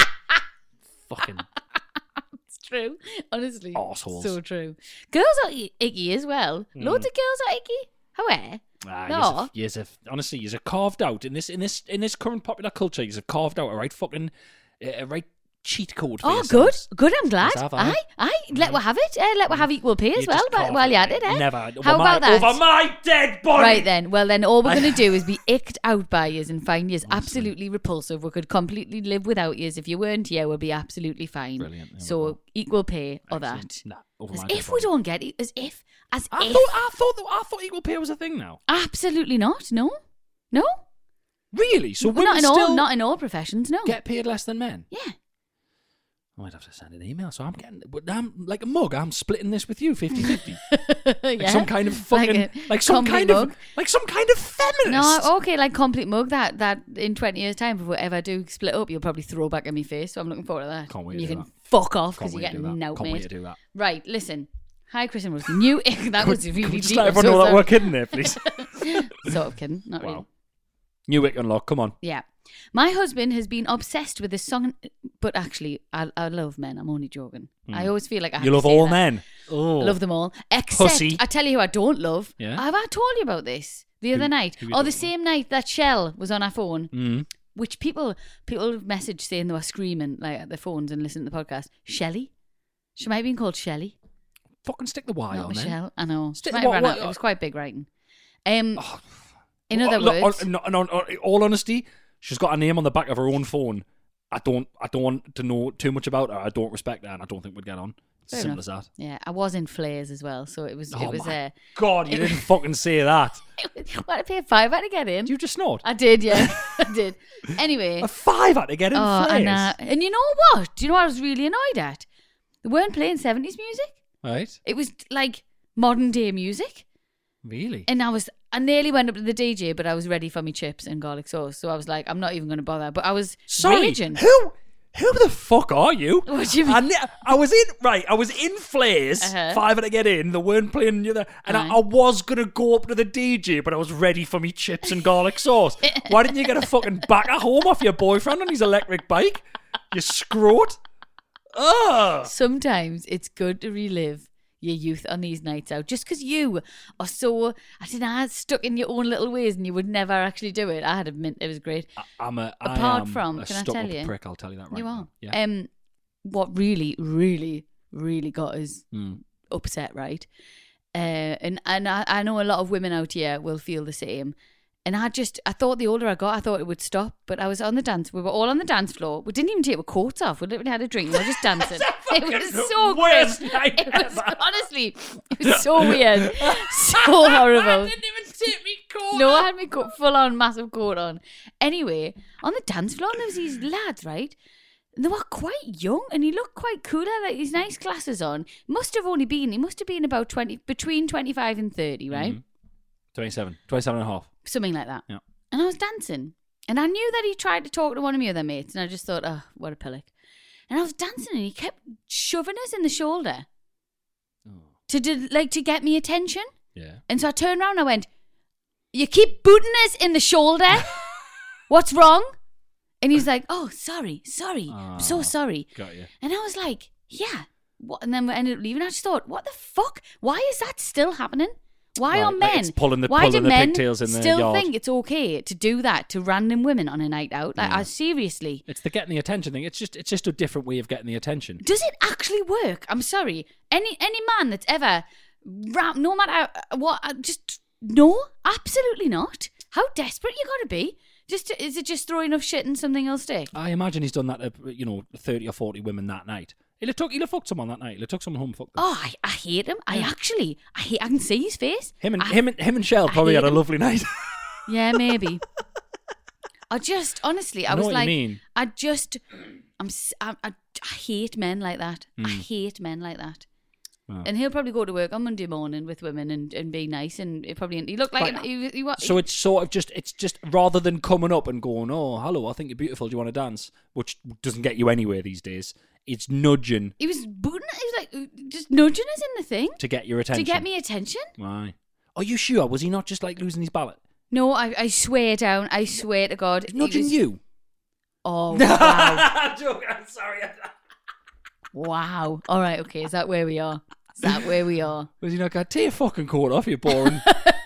Fucking It's true. Honestly. Arseholes. So true. Girls are i- icky as well. Loads of girls are icky. However, Ah, no. Yes, if honestly, you're carved out in this in this in this current popular culture. You're carved out a right fucking uh, a right cheat code. For Oh, yourselves. good. Good, I'm glad. Yes, have I? Aye, aye. Let we have it. Uh, let we have equal pay as You well just while, carved while you're at it. it, eh? Never. Over How my, about that? Over my dead body. Right then. Well, then all we're going to do is be icked out by yous and find yous absolutely repulsive. We could completely live without yous. If you weren't here, we'll be absolutely fine. Brilliant. There we So go. equal pay or that. Nah, over As my dead if we body. don't get it. As if. As I if. thought I thought that, I thought equal pay was a thing now. Absolutely not. No. No. Really? So Well, women not in still all. Not in all professions. No. get paid less than men? Yeah. I might have to send an email. So I'm getting, but I'm like a mug. I'm splitting this with you, fifty-fifty. Like Yeah. some kind of fucking, Like like, a some complete kind mug. of, like some kind of feminist. No, okay, like complete mug. That that in twenty years' time, if we ever do split up, you'll probably throw back in my face. So I'm looking forward to that. Can't wait And to you do can that. fuck off Can't because you're wait to do getting that. out, Can't wait mate. to do that. Right, listen. Hi, Chris and Rosie. New that was really Could we deep. just let I'm everyone so know that sorry. we're kidding there, please? Sort of kidding, not really. Wow. New Wick Unlock, come on. Yeah. My husband has been obsessed with this song, but actually, I, I love men. I'm only joking. I always feel like I have You to love say all that. men. Oh. I love them all. Except, Pussy. I tell you who I don't love. Yeah? Have I told you about this the other night? who you Or the don't same night that Shell was on our phone, Mm. which people people have messaged saying they were screaming like at their phones and listening to the podcast. Shelley? She might have been called Shelley. Fucking stick the Y Not on then. Michelle. I know. She Stick- might have what- ran what- out. It was quite big writing. Um, Oh, in other Look, words... on, on, on, on all honesty, she's got a name on the back of her own phone. I don't I don't want to know too much about her. I don't respect her and I don't think we'd get on. Fair Simple enough. as that. Yeah, I was in Flares as well, so it was... Oh it was my uh, God, you didn't fucking say that. What, I paid five had to get in. Did you just snort? I did, yeah. I did. Anyway. A five had to get in Oh, Flares. and, uh, and you know what? Do you know what I was really annoyed at? They weren't playing seventies music. Right? It was like modern day music. Really? And I was, I nearly went up to the D J, but I was ready for me chips and garlic sauce. So I was like, I'm not even going to bother. But I was Sorry, raging. who who the fuck are you? What do you mean? I, ne- I was in right. I was in Flares. Uh-huh. Five had to get in. They weren't playing the other, and I, Aye. I was gonna go up to the D J, but I was ready for me chips and garlic sauce. Why didn't you get a fucking back at home off your boyfriend on his electric bike? You scrot. Ugh. Sometimes it's good to relive your youth on these nights out, just because you are so, I don't know, stuck in your own little ways and you would never actually do it. I had to admit it was great. I'm a. I Apart am from, a can I stuck tell up you? prick. I'll tell you that right You now. are. Yeah. Um, what really, really, really got us Mm. upset, right? Uh, and and I, I know a lot of women out here will feel the same. And I just, I thought the older I got, I thought it would stop. But I was on the dance, we were all on the dance floor. We didn't even take our coats off. We literally had a drink. We were just dancing. It was so worst great. night It was, ever. honestly, it was so weird. So horrible. I didn't even take me coat. No, I had my coat, full on massive coat on. Anyway, on the dance floor, there was these lads, right? And they were quite young, and he looked quite cool. Had like these nice glasses on. Must have only been, he must have been about twenty, between twenty-five and thirty, right? Mhm. twenty-seven. twenty-seven and a half. Something like that. Yeah. And I was dancing, and I knew that he tried to talk to one of my other mates, and I just thought, oh, what a pillock. And I was dancing, and he kept shoving us in the shoulder to do, like to get me attention. Yeah. And so I turned around and I went, you keep booting us in the shoulder. What's wrong? And he's like, oh, sorry, sorry. I'm so Ah, sorry. Got you. And I was like, yeah. What? And then we ended up leaving. I just thought, what the fuck? Why is that still happening? Why Right, are like men? it's pulling the- why pulling do the men pigtails in the still yard. think it's okay to do that to random women on a night out? Like, Yeah. I seriously. It's the getting the attention thing. It's just it's just a different way of getting the attention. Does it actually work? I'm sorry. Any any man that's ever, ra- no matter what, uh, just no, absolutely not. How desperate you got to be? Just to, is it just throw enough shit and something will stick? I imagine he's done that to, you know, thirty or forty women that night. He'll have, took, he'll have fucked someone that night. He'll have took someone home and fucked them. Oh, I, I hate him. I actually, I hate. I can see his face. Him and I, him and him and Shell probably hate had a him. lovely night. Yeah, maybe. I just honestly, I, I know was what you like, mean. I just, I'm, s- I, I, I hate men like that. I Mm. hate men like that. Wow. And he'll probably go to work on Monday morning with women and, and be nice, and he probably he looked like Right. he, he, wa- So it's sort of just, it's just rather than coming up and going, oh, hello, I think you're beautiful, do you want to dance? Which doesn't get you anywhere these days. It's nudging he was booting. He was like just nudging us in the thing to get your attention. to get me attention. Why? Are you sure? Was he not just like losing his ballot? No, I, I swear down. I swear to God, he Nudging was- you? Oh wow, I'm joking, I'm sorry. wow. All right, okay. Is that where we are? Is that where we are? Was he not going, take your fucking coat off, you boring.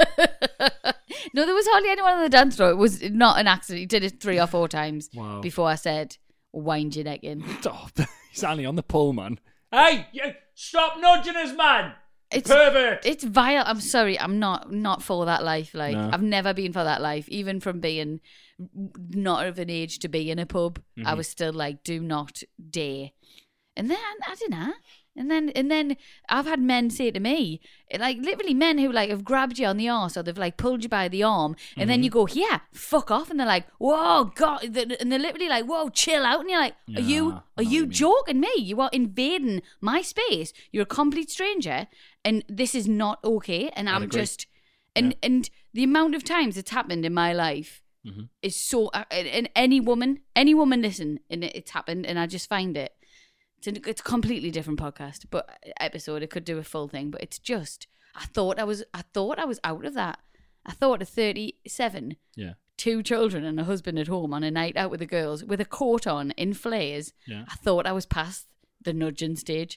No, there was hardly anyone on the dance floor. It was not an accident. He did it three or four times Wow. before I said, wind your neck in. Stop. He's only on the pull, man. Hey, you, stop nudging us, man. It's Pervert. It's vile. I'm sorry. I'm not not for that life. Like No. I've never been for that life. Even from being not of an age to be in a pub, Mm-hmm. I was still like, do not dare. And then I don't know. And then and then I've had men say to me, like literally men who like have grabbed you on the arse or they've like pulled you by the arm, and Mm-hmm. then you go, yeah, fuck off, and they're like, whoa, God, and they're literally like, whoa, chill out, and you're like, are Yeah, you I know are what you you mean. joking me? You are invading my space. You're a complete stranger, and this is not okay. And I'm agree. just, and and the amount of times it's happened in my life Mm-hmm. is so. Uh, and, and any woman, any woman, listen, and it, it's happened, and I just find it. It's a, it's a completely different podcast, but episode. It could do a full thing, but it's just. I thought I was. I thought I was out of that. I thought at thirty-seven. Yeah. Two children and a husband at home on a night out with the girls with a coat on in flares. Yeah. I thought I was past the nudging stage.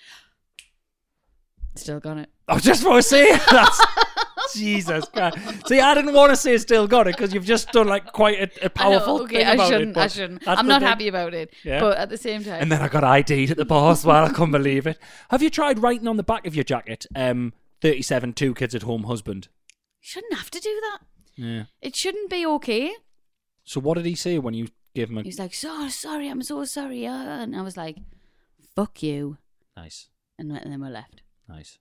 Still got it. I was just about to say that's Jesus Christ. See, I didn't want to say still got it because you've just done like quite a, a powerful I know, okay, thing I about shouldn't. it. but I shouldn't. that's I'm the not thing. happy about it. Yeah. But at the same time, And then I got I D'd at the bar as well. I couldn't believe it. Have you tried writing on the back of your jacket, um, thirty-seven, two kids at home, husband? you shouldn't have to do that. Yeah. It shouldn't be okay. So what did he say when you gave him a... He was like, "So sorry, I'm so sorry," uh, and I was like, "Fuck you," Nice. and then we left. Nice.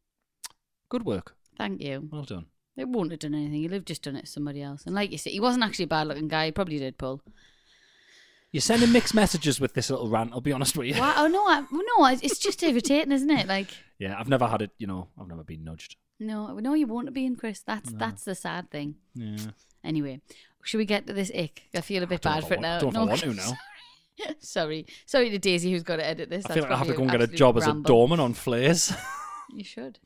Good work. Thank you. Well done. They wouldn't have done anything. He'd have just done it to somebody else. And like you said, he wasn't actually a bad-looking guy. He probably did pull. You're sending mixed messages with this little rant, I'll be honest with you. Well, oh no, I, no, it's just irritating, isn't it? Like, Yeah, I've never had it, you know, I've never been nudged. no, no, you won't be in, Chris. That's that's the sad thing. Yeah. Anyway, should we get to this ick? I feel a bit I don't bad know for if it I now. want- don't know if I No, want to now. Sorry, sorry to Daisy who's got to edit this. I feel That's like I have to go probably and get a absolute job as a ramble. doorman on Flares. You should.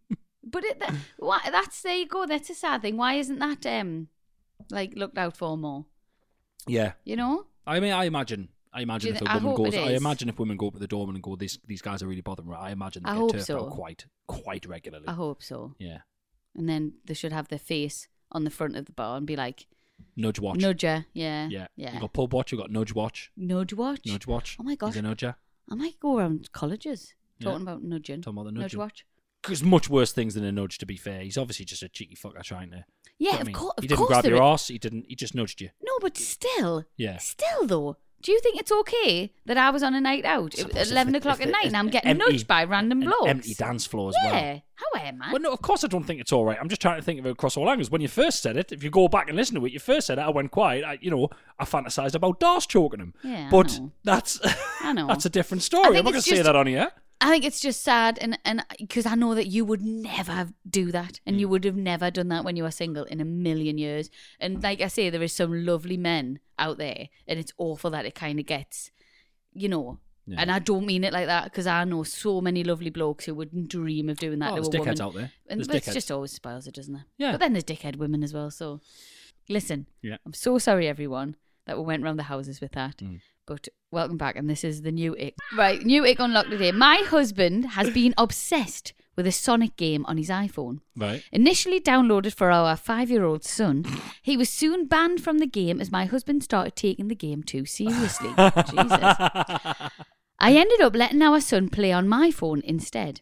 But it, that, why, that's there you go. That's a sad thing. Why isn't that um like looked out for more? Yeah. You know. I mean, I imagine. I imagine Do if you a thi- I woman hope goes. it I is. imagine if women go up to the doorman and go, "These these guys are really bothering me." I imagine they I get hope turfed so. out quite quite regularly. I hope so. Yeah. And then they should have their face on the front of the bar and be like, Nudge watch. "Nudger, yeah, Yeah. yeah." You got pub watch. You got nudge watch. Nudge watch. Nudge watch. Oh my God. He's a nudger. I might go around colleges Yeah. talking about nudging. Talking about the Nudge nudging. watch. There's much worse things than a nudge. To be fair, he's obviously just a cheeky fucker trying to. Yeah, You know what I of mean? course. Of He didn't course grab there your is. arse. He didn't. He just nudged you. No, but still, Yeah. still though. Do you think it's okay that I was on a night out Suppose at if eleven the- o'clock if at the- night and I'm if getting empty- nudged by random an blokes? empty dance floor as well. Yeah, how am I? Well, no, of course I don't think it's all right. I'm just trying to think of it across all angles. When you first said it, if you go back and listen to it, you first said it, I went quiet. I, you know, I fantasised about Darce choking him. Yeah, I but know. that's I know. that's a different I story. I'm think not going it's to say just- that on here. I think it's just sad, and and because I know that you would never do that, and you would have never done that when you were single in a million years. And like I say, there is some lovely men out there, and it's awful that it kind of gets, you know. Yeah. And I don't mean it like that because I know so many lovely blokes who wouldn't dream of doing that Oh, to there's a woman. dickheads out there. And There's but it's dickheads. just always spoils it, doesn't it? Yeah. But then there's dickhead women as well. So listen, Yeah. I'm so sorry, everyone, that we went round the houses with that. Mm. But welcome back, and this is the new ick. Right, new ick unlocked today. My husband has been obsessed with a Sonic game on his iPhone. Right. Initially downloaded for our five-year-old son, he was soon banned from the game as my husband started taking the game too seriously. Jesus. I ended up letting our son play on my phone instead.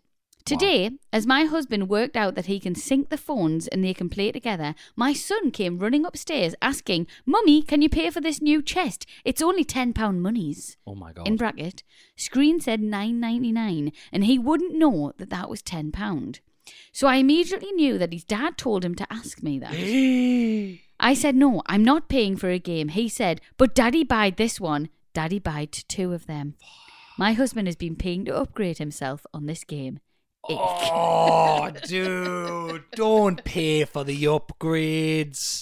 Today, as my husband worked out that he can sync the phones and they can play together, my son came running upstairs asking, Mummy, can you pay for this new chest? It's only ten pounds monies. Oh my God. In bracket, screen said nine ninety-nine, and he wouldn't know that that was ten pounds. So I immediately knew that his dad told him to ask me that. I said, no, I'm not paying for a game. He said, but Daddy buyed this one. Daddy buyed two of them. My husband has been paying to upgrade himself on this game. Oh, dude, don't pay for the upgrades.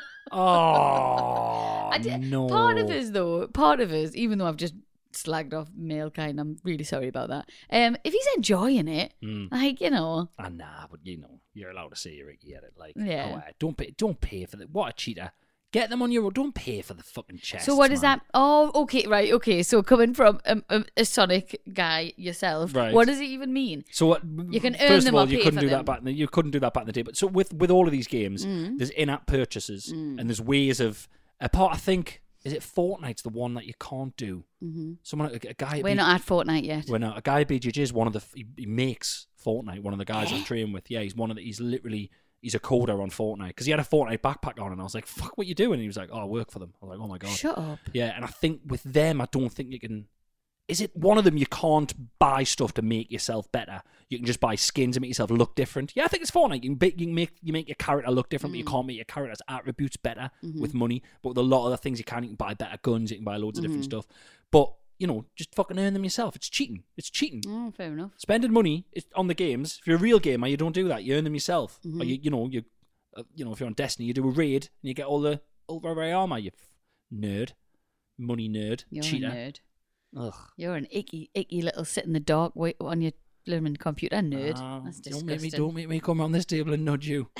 Oh, I did, no. Part of us, though, part of us, even though I've just slagged off male kind, I'm really sorry about that. Um, if he's enjoying it, Mm. like, you know. Ah, nah, but you know, you're allowed to say you're Ricky at it. Like, Yeah. oh, uh, don't pay, don't pay for the. What a cheater! Get them on your own. Don't pay for the fucking chest. So what is man. that? Oh, okay, right, okay. So coming from a, a, a Sonic guy yourself, Right. what does it even mean? So what? You can earn First them of all, or you pay couldn't for do them. that back. In the, you couldn't do that back in the day. But so with with all of these games, Mm. there's in-app purchases, Mm. and there's ways of. Apart, I think, is it Fortnite's the one that you can't do? Mm-hmm. Someone, a, a guy. at We're B- not at Fortnite yet. Well, no, a guy at B J J is one of the. He, he makes Fortnite. One of the guys Eh? I train with. Yeah, he's one of the. He's literally. He's a coder on Fortnite because he had a Fortnite backpack on, and I was like, "Fuck, what you doing?" And he was like, "Oh, I work for them." I was like, "Oh my God." Shut up. Yeah, and I think with them, I don't think you can. Is it one of them? You can't buy stuff to make yourself better. You can just buy skins and make yourself look different. Yeah, I think it's Fortnite. You can, ba- you can make you make your character look different, but you can't make your character's attributes better with money. But with a lot of the things you can, you can buy better guns. You can buy loads of different stuff. But you know, just fucking earn them yourself. It's cheating. It's cheating. Oh, fair enough. Spending money is- on the games. If you're a real gamer, you don't do that. You earn them yourself. Or you, you know, you, uh, you know, if you're on Destiny, you do a raid and you get all the ultra rare armor. You f- nerd, money nerd, You're cheater. a nerd. Ugh. You're an icky, icky little sit in the dark wait on your blooming computer nerd. Ah, That's don't disgusting. make me, don't make me come on this table and nudge you.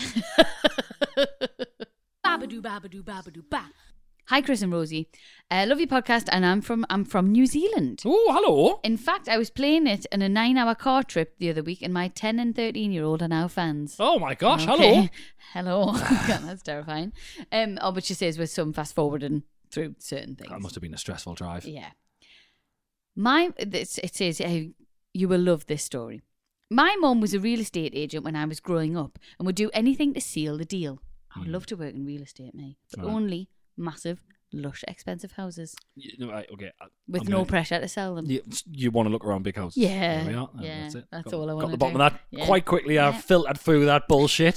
Babadoo, babadoo, babadoo, ba. Hi, Chris and Rosie. Uh, love your podcast, and I'm from I'm from New Zealand. Oh, hello. In fact, I was playing it in a nine-hour car trip the other week, and my ten and thirteen-year-old are now fans. Oh my gosh, Okay. hello. Hello. God, that's terrifying. Um, oh, but she says with some fast forwarding through certain things. That must have been a stressful drive. Yeah. My this, it says uh, you will love this story. My mum was a real estate agent when I was growing up, and would do anything to seal the deal. I would love to work in real estate, me, but Right. only massive, lush, expensive houses You, no, right, okay. I- with I'm no gonna- pressure to sell them. You, you want to look around big houses? Yeah, There we are. Oh, yeah, that's it. that's got, all I Got wanna the bottom do. of that Yeah. quite quickly. Yeah. I've filtered through that bullshit.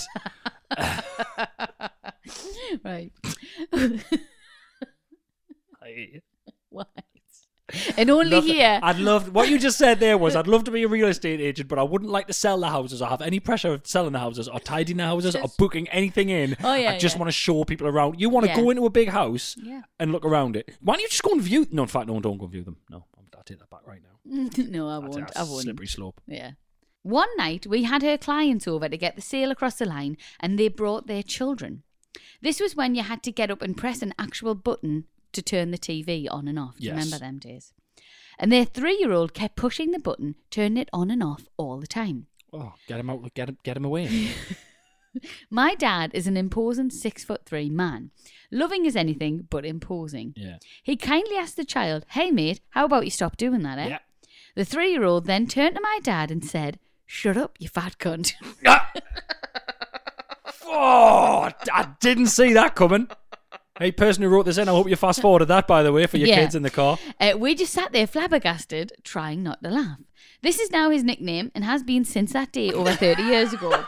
Right. I- What? And only Nothing- here. I'd love what you just said there was I'd love to be a real estate agent, but I wouldn't like to sell the houses or have any pressure of selling the houses or tidying the houses or Just- booking anything in. Oh, yeah, I just yeah. want to show people around. You want to Yeah. go into a big house Yeah. and look around it. Why don't you just go and view? No, in fact, no, don't go and view them. No, I'll take that back right now. No, I That's, won't. that's I a won't. slippery slope. Yeah. One night, we had her clients over to get the sale across the line, and they brought their children. This was when you had to get up and press an actual button to turn the T V on and off. Do you Yes. remember them days? And their three-year-old kept pushing the button, turning it on and off all the time. Oh, get him out! Get him! Get him away! My dad is an imposing six foot three man, loving as anything but imposing. Yeah. He kindly asked the child, "Hey mate, how about you stop doing that, eh?" Yeah. The three-year-old then turned to my dad and said, "Shut up, you fat cunt." Oh, I didn't see that coming. Hey, person who wrote this in, I hope you fast forwarded that, by the way, for your Yeah. kids in the car. Uh, we just sat there flabbergasted, trying not to laugh. This is now his nickname and has been since that day over thirty years ago. There's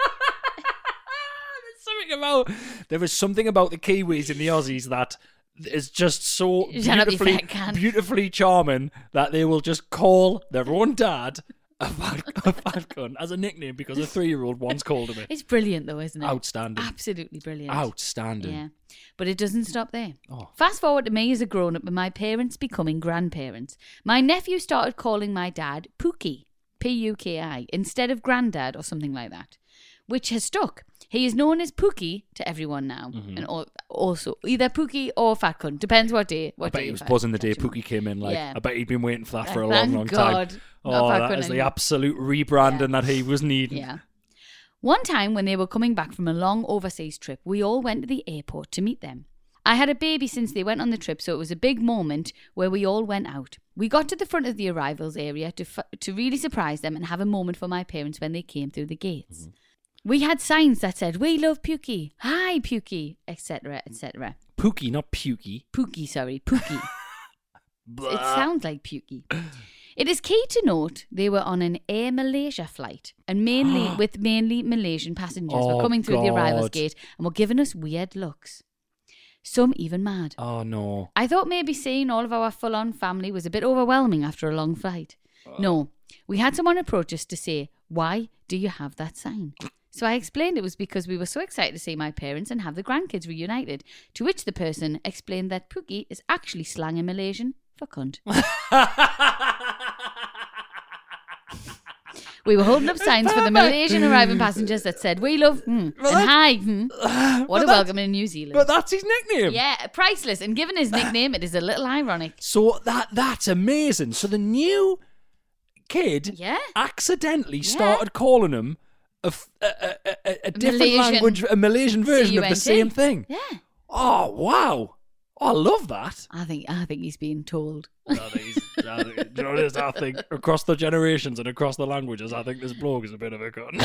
something about there is something about the Kiwis and the Aussies that is just so Shut up, you beautifully, fat cunt. beautifully charming that they will just call their own dad a fat, a fat cunt as a nickname because a three-year-old once called him it. It's brilliant though, isn't it? Outstanding. Absolutely brilliant. Outstanding. Yeah. But it doesn't stop there. Oh. Fast forward to me as a grown-up and my parents becoming grandparents. My nephew started calling my dad Pookie, P U K I, instead of Grandad or something like that, which has stuck. He is known as Pookie to everyone now. Mm-hmm. And al- also, either Pookie or Fat Cunt. Depends what day. What I bet day he was you buzzing the day catch him on. Pookie came in. Like, Yeah. I bet he'd been waiting for that for a Thank long, long God. time. Not Oh, Fat that Cunt is the anymore. absolute rebranding Yeah. that he was needing. Yeah. One time when they were coming back from a long overseas trip, we all went to the airport to meet them. I had a baby since they went on the trip, so it was a big moment where we all went out. We got to the front of the arrivals area to f- to really surprise them and have a moment for my parents when they came through the gates. Mm-hmm. We had signs that said, "We love Pukey," "Hi Pukey," et cetera, et cetera. Pookie, not Pukey. Pookie, sorry, Pookie. It sounds like Pukey. It is key to note they were on an Air Malaysia flight, and mainly with mainly Malaysian passengers Oh, were coming through the arrivals God. gate and were giving us weird looks. Some even mad. Oh, no. I thought maybe seeing all of our full-on family was a bit overwhelming after a long flight. No, we had someone approach us to say, "Why do you have that sign?" So I explained it was because we were so excited to see my parents and have the grandkids reunited, to which the person explained that Pookie is actually slang in Malaysian for cunt. We were holding up signs for the Malaysian arriving passengers that said, "We love," hmm, and "Hi." Hmm. What a welcome in New Zealand. But that's his nickname. Yeah, priceless. And given his nickname, it is a little ironic. So that that's amazing. So the new kid Yeah. accidentally Yeah. started calling him a, f- a, a, a, a different Malaysian- language, a Malaysian version of the C U N T. same thing. Yeah. Oh, wow. Oh, I love that. I think I think he's being told. I think he's- I think- do you know what it is? I think across the generations and across the languages, I think this bloke is a bit of a cunt.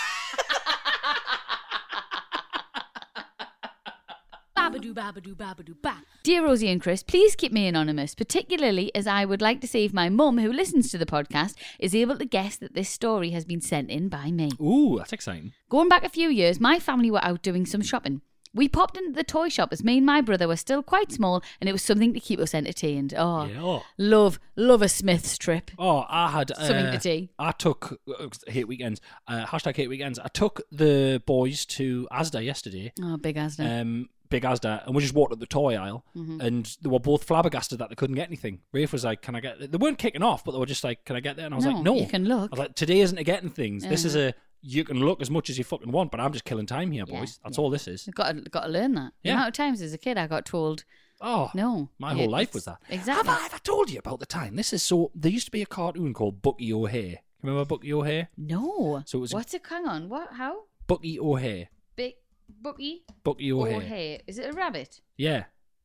Babadoo, babadoo, babadoo, ba. Dear Rosie and Chris, please keep me anonymous, particularly as I would like to see if my mum, who listens to the podcast, is able to guess that this story has been sent in by me. Ooh, that's exciting. Going back a few years, my family were out doing some shopping. We popped into the toy shop as me and my brother were still quite small, and it was something to keep us entertained. Oh, Yeah, oh. love, love a Smith's trip. Oh, I had uh, Something to do. I took uh, hate weekends. Uh, hashtag hate weekends. I took the boys to Asda yesterday. Oh, big Asda. Um, big Asda, and we just walked up the toy aisle, Mhm. and they were both flabbergasted that they couldn't get anything. Rafe was like, "Can I get?" They weren't kicking off, but they were just like, "Can I get there?" And I was No, like, "No, you can look." I was like, "Today isn't a getting things. This Uh. is a you can look as much as you fucking want, but I'm just killing time here, Yeah, boys. That's yeah. all this is." You've got to, got to learn that. The Yeah. amount of times as a kid I got told, Oh, no. my Yeah, whole life it's- was that. Exactly. Have I ever told you about the time? This is so. There used to be a cartoon called Bucky O'Hare. Remember Bucky O'Hare? No. So it was What's it? Hang on. What? How? Bucky O'Hare. Big Bucky Bucky O'Hare. O'Hare. Is it a rabbit? Yeah.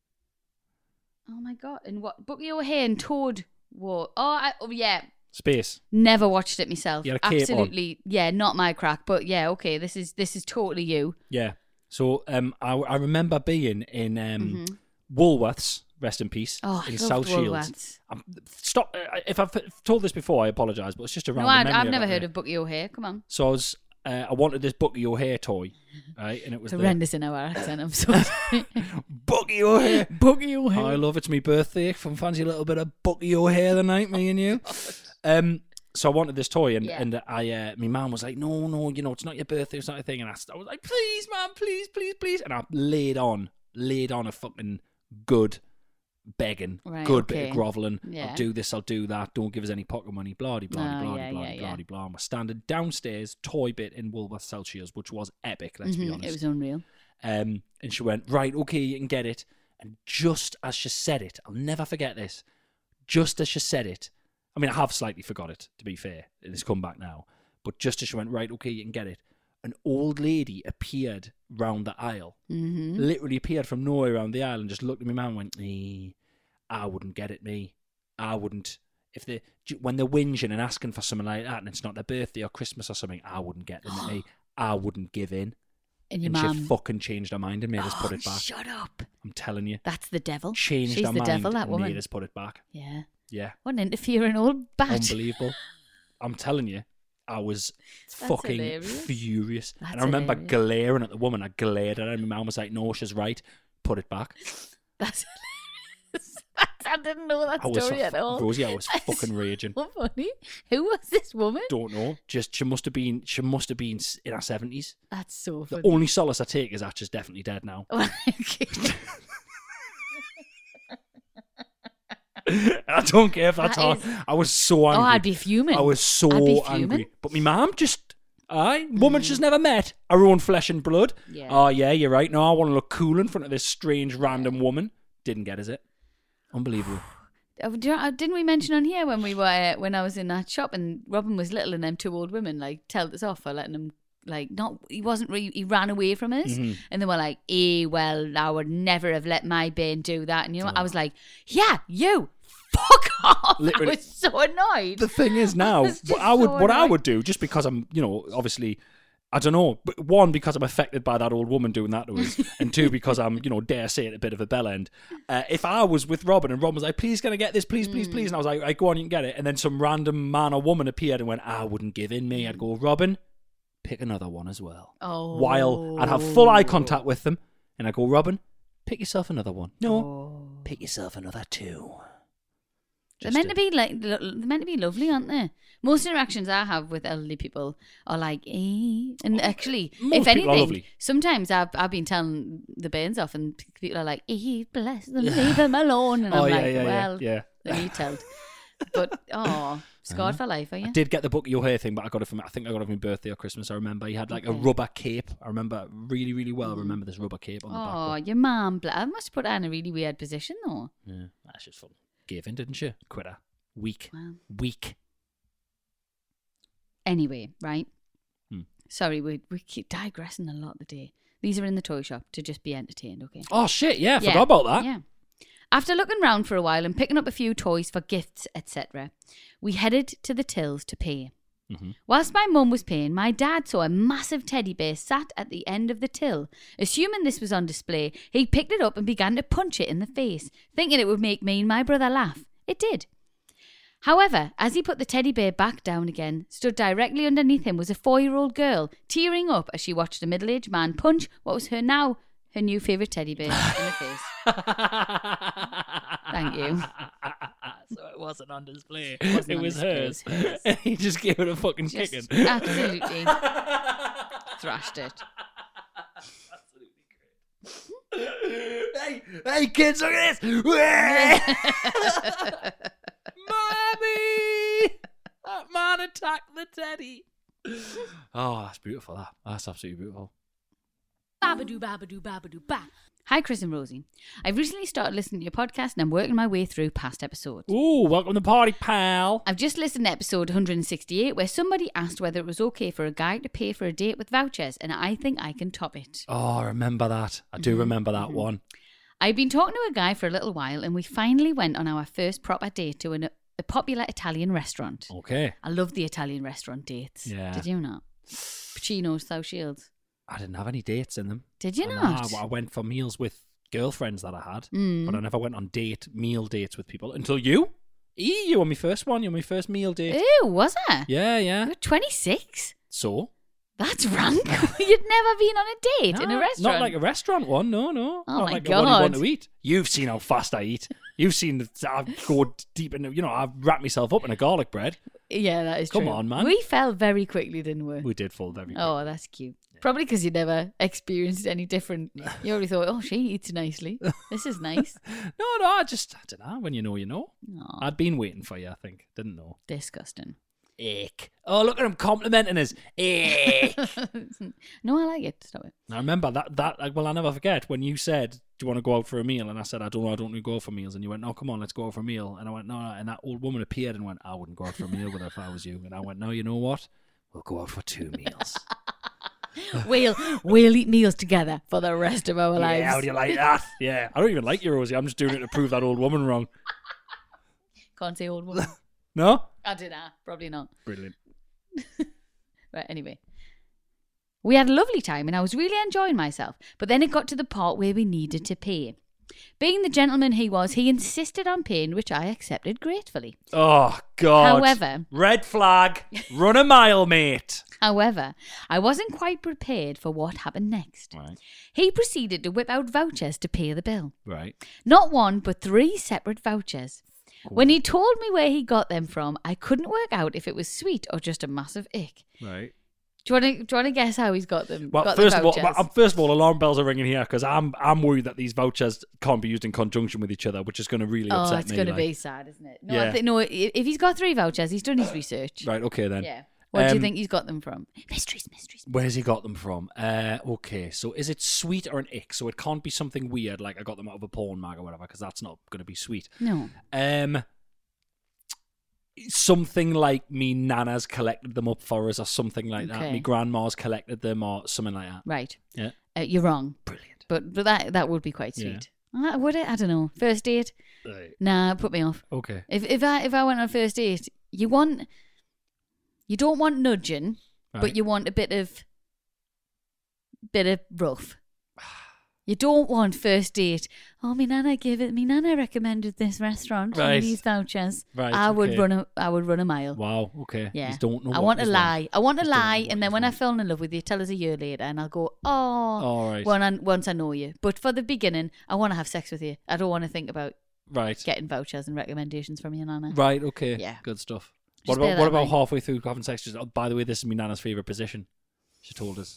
Oh my god! And what? Bucky O'Hare and Toad War. Oh, I, oh yeah. Space. Never watched it myself. You had a cape on. Absolutely, yeah, not my crack. But yeah, okay. This is this is totally you. Yeah. So um, I, I remember being in um, Mhm. Woolworths, rest in peace, Oh, I in loved South Shields. Woolworths. Um, stop. uh, If I've told this before, I apologise, but it's just a No, random I'd, memory I've I never got heard there. of Bucky O'Hare. Come on. So I was, uh, I wanted this Bucky O'Hare toy, right? And it was It's the horrendous in our accent. I'm sorry. Bucky O'Hare. Bucky O'Hare. I love it's my birthday. From fancy a little bit of Bucky O'Hare the night, me and you. Um, so I wanted this toy, and Yeah. and I, uh, my mum was like, "No, no, you know, it's not your birthday, it's not a thing." And I, I was like, "Please, mum, please, please, please." And I laid on, laid on a fucking good begging, Right, good bit okay. of grovelling. Yeah. I'll do this, I'll do that. Don't give us any pocket money. Blah de blah de Oh, blah yeah, de blah yeah, de blah yeah. de blah. And we're standing downstairs, toy bit in Woolworths South Shields, which was epic. Let's be Mhm, honest. It was unreal. Um, and she went, "Right, okay, you can get it." And just as she said it, I'll never forget this. Just as she said it, I mean, I have slightly forgot it, to be fair. It has come back now. But just as she went, "Right, okay, you can get it," an old lady appeared round the aisle. Mm-hmm. Literally appeared from nowhere around the aisle and just looked at my man and went, eh, I wouldn't get it, me. I wouldn't. If they, when they're whinging and asking for something like that and it's not their birthday or Christmas or something, I wouldn't get them at me. I wouldn't give in. And your And she mum. fucking changed her mind and made us put Oh, it back. Shut up. I'm telling you. That's the devil. Changed She's her the mind devil, that and woman. made us put it back. Yeah. Yeah. What an interfering old bat. Unbelievable. I'm telling you, I was That's fucking hilarious. furious. That's and I remember hilarious. glaring at the woman. I glared at her and my mum was like, "No, she's right. Put it back." That's hilarious. I didn't know that I was story at all. Rosie, I was fucking raging. So funny. Who was this woman? Don't know. Just she must have been. She must have been in her seventies. That's so The funny. only solace I take is that she's definitely dead now. I don't care if that's That how. is- I was so angry. Oh, I'd be fuming. I was so I'd be angry. fuming. But my mum just, aye, woman she's never met, her own flesh and blood. Yeah. Oh yeah, you're right. No, I want to look cool in front of this strange random woman. Didn't get us it. Unbelievable. Uh, do you know- uh, Didn't we mention on here when we were uh, when I was in that shop and Robin was little and them two old women like told us off for letting him like, not, he wasn't really, he ran away from us. Mm-hmm. And they were like, eh, well, I would never have let my bairn do that. And you know what? I was like, yeah, you, fuck off. Literally. I was so annoyed. The thing is now, was just what I would so what I annoyed. would do, just because I'm, you know, obviously, I don't know, but one, because I'm affected by that old woman doing that to us, and two, because I'm, you know, dare say it, a bit of a bell end. Uh, if I was with Robin and Robin was like, please, can I get this, please, please, please, and I was like, right, go on, you can get it, and then some random man or woman appeared and went, I wouldn't give in me, I'd go, Robin, pick another one as well. Oh. While I'd have full eye contact with them, and I'd go, Robin, pick yourself another one. No, Oh. pick yourself another two. They're Just meant to- to be like lo- they're meant to be lovely, aren't they? Most interactions I have with elderly people are like, eh. And actually, most if people are anything, lovely. sometimes I've I've been telling the bairns off, and people are like, eh, bless them, leave them alone. And Oh, I'm yeah, like, yeah, yeah, well, yeah. they need told. But oh, scarred for life, are you? I did get the book of your hair thing, but I got it from I think I got it for my birthday or Christmas. I remember he had like a Okay. rubber cape. I remember really, really well. I remember this rubber cape on the Oh, back. your mum, bl- I must put her in a really weird position though. Yeah, that's just fun. Gave in, didn't she? Quitter. Weak. Wow. Weak. Anyway, right? Hmm. Sorry, we we keep digressing a lot today. These are in the toy shop to just be entertained, okay? Oh shit! Yeah, I forgot about that. Yeah. After looking round for a while and picking up a few toys for gifts, et cetera, we headed to the tills to pay. Mm-hmm. Whilst my mum was paying, my dad saw a massive teddy bear sat at the end of the till. Assuming this was on display, he picked it up and began to punch it in the face, thinking it would make me and my brother laugh. It did. However, as he put the teddy bear back down again, stood directly underneath him was a four-year-old girl, tearing up as she watched a middle-aged man punch what was her now her new favourite teddy bear in the face. Thank you. So it wasn't on display. wasn't It on was display, hers. it was hers. And he just gave it a fucking Just kicking. absolutely thrashed it. hey, hey, kids, look at this! Mommy! That man attacked the teddy. Oh, that's beautiful. That. That's absolutely beautiful. Babadoo, babadoo, babadoo, ba. Hi, Chris and Rosie. I've recently started listening to your podcast and I'm working my way through past episodes. Ooh, welcome to the party, pal. I've just listened to episode one hundred sixty-eight where somebody asked whether it was okay for a guy to pay for a date with vouchers, and I think I can top it. Oh, I remember that. I do remember that one. I've been talking to a guy for a little while and we finally went on our first proper date to an, a popular Italian restaurant. Okay. I love the Italian restaurant dates. Yeah. Did you not? Pacino's, South Shields. I didn't have any dates in them. Did you I know, not? I, I went for meals with girlfriends that I had, Mm. but I never went on date, meal dates with people until you. E, you were my first one. You were my first meal date. Ew, was it? Yeah, yeah. You're twenty-six? So? That's rank. You'd never been on a date in a Nah, restaurant. Not like a restaurant one, no, no. Oh not my like what I want God. to eat. You've seen how fast I eat. You've seen that I go deep in, you know, I've wrapped myself up in a garlic bread. Yeah, that is Come true. on, man. We fell very quickly, didn't we? We did fall very Oh, that's cute. Probably because you never experienced any different. You already thought, oh, she eats nicely. This is nice. No, no, I just, I don't know. When you know, you know. Aw, I'd been waiting for you, I think. Didn't know. disgusting. Ick. Oh, look at him complimenting us. Ick. No, I like it. Stop it. I remember that, that, like, well, I'll never forget when you said, do you want to go out for a meal? And I said, I don't know, I don't want to go out for meals. And you went, no, come on, let's go out for a meal. And I went, no, no. And that old woman appeared and went, I wouldn't go out for a meal with her if I was you. And I went, no, you know what? We'll go out for two meals. We'll, we'll eat meals together for the rest of our lives. Yeah, how do you like that? Yeah. I don't even like you, Rosie. I'm just doing it to prove that old woman wrong. Can't say old woman. No? I don't know. Probably not. Brilliant. Right, anyway. We had a lovely time and I was really enjoying myself. But then it got to the part where we needed to pay. Being the gentleman he was, he insisted on paying, which I accepted gratefully. Oh, God. However- Red flag. Run a mile, mate. However, I wasn't quite prepared for what happened next. Right. He proceeded to whip out vouchers to pay the bill. Right. Not one, but three separate vouchers. When he told me where he got them from, I couldn't work out if it was sweet or just a massive ick. Right. Do you want to? Do you want to guess how he's got them? Well, got first the of all, vouchers? well, first of all, alarm bells are ringing here because I'm I'm worried that these vouchers can't be used in conjunction with each other, which is going to really oh, upset it's me. going to like. be sad, isn't it? No, Yeah. I think no. i- If he's got three vouchers, he's done his research. Right. Okay then. Yeah. Where do you Um, think he's got them from? Mysteries, mysteries. Where's he got them from? Uh, okay, so is it sweet or an ick? So it can't be something weird like I got them out of a porn mag or whatever, because that's not going to be sweet. No. Um, something like me nana's collected them up for us or something like that. Okay. Me grandma's collected them or something like that. Right. Yeah. Uh, you're wrong. Brilliant. But but that that would be quite Yeah. sweet. Uh, would it? I don't know. First date? Right. Nah, put me off. Okay. If if I if I went on a first date, you want you don't want nudging, Right. but you want a bit of bit of rough. You don't want first date. Oh, me nana gave it. Me nana recommended this restaurant. Right. Right. These vouchers. Right, I would okay. run a. I would run a mile. Wow. Okay. Yeah. You don't know. I what want to you lie. I want to You don't know lie, what and then you when I want. fall in love with you, tell us a year later, and I'll go, oh, All right. when I, once I know you. But for the beginning, I want to have sex with you. I don't want to think about Right. getting vouchers and recommendations from your nana. Right. Okay. Yeah. Good stuff. Just What bear about what that about in mind. halfway through having sex? Just, oh, by the way, this is my nana's favorite position. She told us.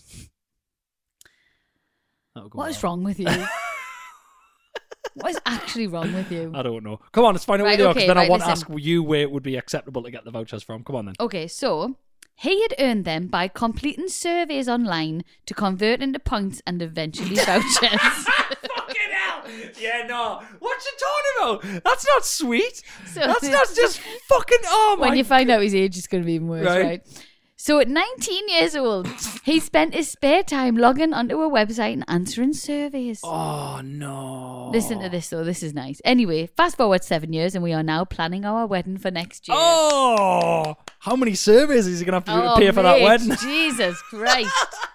That'll go What is well. wrong with you? What is actually wrong with you? I don't know. Come on, let's find out Right, where they are, 'cause okay, then I right, want to listen. ask you where it would be acceptable to get the vouchers from. Come on then. Okay, so he had earned them by completing surveys online to convert into points and eventually vouchers. Fucking hell! Yeah, no. What you talking about? That's not sweet. So That's the- not just fucking. Oh my. When you find out his age, it's going to be even worse, Right. right? So at nineteen years old, he spent his spare time logging onto a website and answering surveys. Oh no. Listen to this, though. This is nice. Anyway, fast forward seven years, and we are now planning our wedding for next year. Oh, how many surveys is he gonna have to Oh, pay for that mate, wedding? Jesus Christ.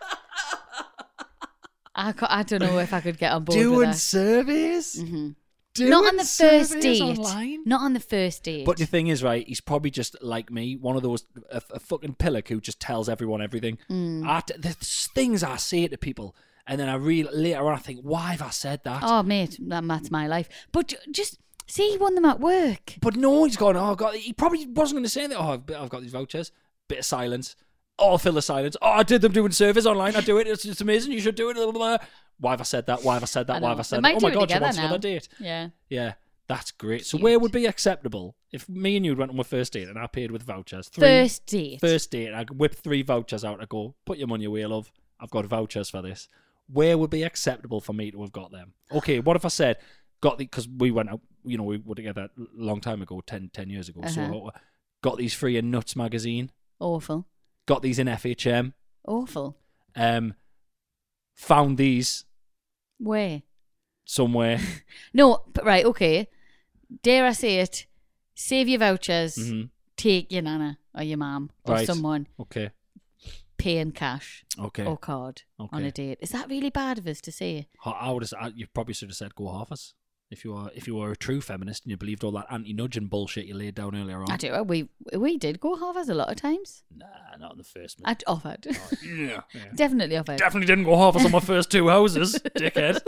I, ca- I don't know if I could get on board Doing with that. surveys? Mm-hmm. Doing Not on the first surveys date. online? Not on the first date. But the thing is, right, he's probably just like me, one of those, a, a fucking pillock who just tells everyone everything. Mm. I, there's things I say to people, and then I real later on I think, why have I said that? Oh, mate, that, that's my life. But ju- just see, he won them at work. But no, he's gone, oh, God, he probably wasn't going to say that, oh, I've, I've got these vouchers. Bit of silence. Oh, fill the silence. Oh, I did them doing surveys online. I do it. It's, it's amazing. You should do it. Blah, blah, blah. Why have I said that? Why have I said that? I Why have know. I said They that? might Oh, my do it God, she together wants now. another date. Yeah. Yeah, that's great. So Cute. where would be acceptable if me and you went on a first date and I paid with vouchers? Three, First date. First date, I whip three vouchers out. I go, put your money away, love. I've got vouchers for this. Where would be acceptable for me to have got them? Okay, what if I said, got the, because we went out, you know, we were together a long time ago, ten, ten years ago. Uh-huh. So got these free in Nuts magazine. Awful. Got these in F H M. Awful. Um, found these Where? somewhere. No, but right, okay. Dare I say it? Save your vouchers. Mhm. Take your nana or your mum or Right. someone. Okay. Pay in cash Okay. or card on Okay. a date. Is that really bad of us to say? I I would have. I- You probably should have said go half us. If you are, if you were a true feminist and you believed all that anti-nudging bullshit you laid down earlier on. I do. We we did go half as a lot of times. Nah, not on the first. I'd offered. Yeah. Definitely offered. Definitely didn't go half us on my first two houses, dickhead.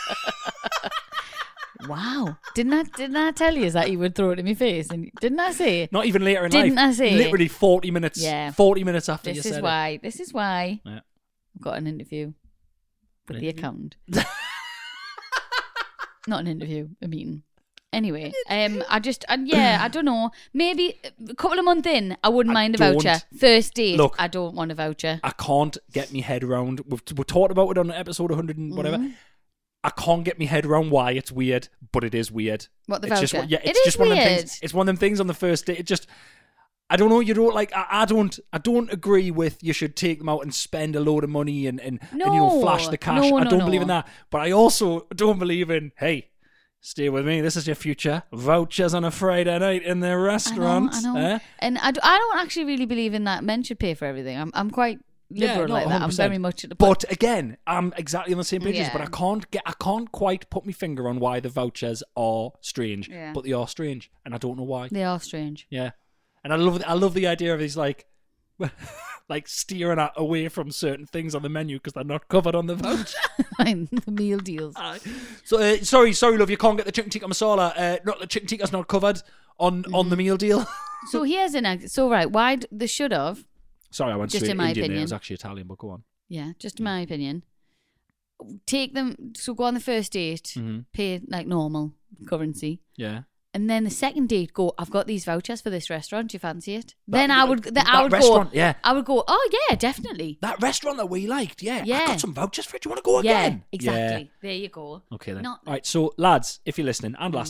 Wow. Didn't I didn't I tell you that you would throw it in my face? And didn't I say? Not even later in Didn't life. I say? Literally forty minutes. Yeah. Forty minutes after This you is said why. This is why it. Yeah. I've got an interview with An the interview? accountant. Not an interview, a meeting. Anyway, um, I just, and yeah, I don't know. Maybe a couple of months in, I wouldn't I mind a don't- voucher. First date, Look. I don't want a voucher. I can't get my head around. We've we talked about it on episode one hundred and whatever. Mm-hmm. I can't get my head around why it's weird, but it is weird. What, the it's Just, voucher? yeah, It it's is just one of them weird. things. It's one of them things on the first date. It just, I don't know. You don't like. I, I don't. I don't agree with. You should take them out and spend a load of money and and, and you know No. flash the cash. No, I no, don't no. believe in that. But I also don't believe in. Hey, stay with me. This is your future. Vouchers on a Friday night in the restaurant. I know, I know. eh? And I, d- I don't actually really believe in that. Men should pay for everything. I'm, I'm quite liberal no, like that. I'm one hundred percent. very much at the But again, I'm exactly on the same page as you, Yeah. but I can't get I can't quite put my finger on why the vouchers are strange. Yeah. But they are strange, and I don't know why. They are strange. Yeah. And I love I love the idea of these like like steering at, away from certain things on the menu because they're not covered on the voucher. the meal deals. So uh, sorry, sorry, love, you can't get the chicken tikka masala. Uh, not the chicken tikka's not covered on on the meal deal. So here's an ex- so right. Why d- they should have? Sorry, I went Just straight in my Indian there. It opinion. was actually Italian, but go on. Yeah, just in my opinion. Take them. So go on the first date. Mm-hmm. Pay like normal currency. Yeah. And then the second date, go. I've got these vouchers for this restaurant. Do you fancy it? That- then I would. Then that I would restaurant, go. yeah. I would go. Oh yeah, definitely. That restaurant that we liked, yeah. I Yeah. got some vouchers for it. Do you want to go Yeah, again? exactly. Yeah. There you go. Okay then. Not- All right, so lads, if you're listening, and lasses,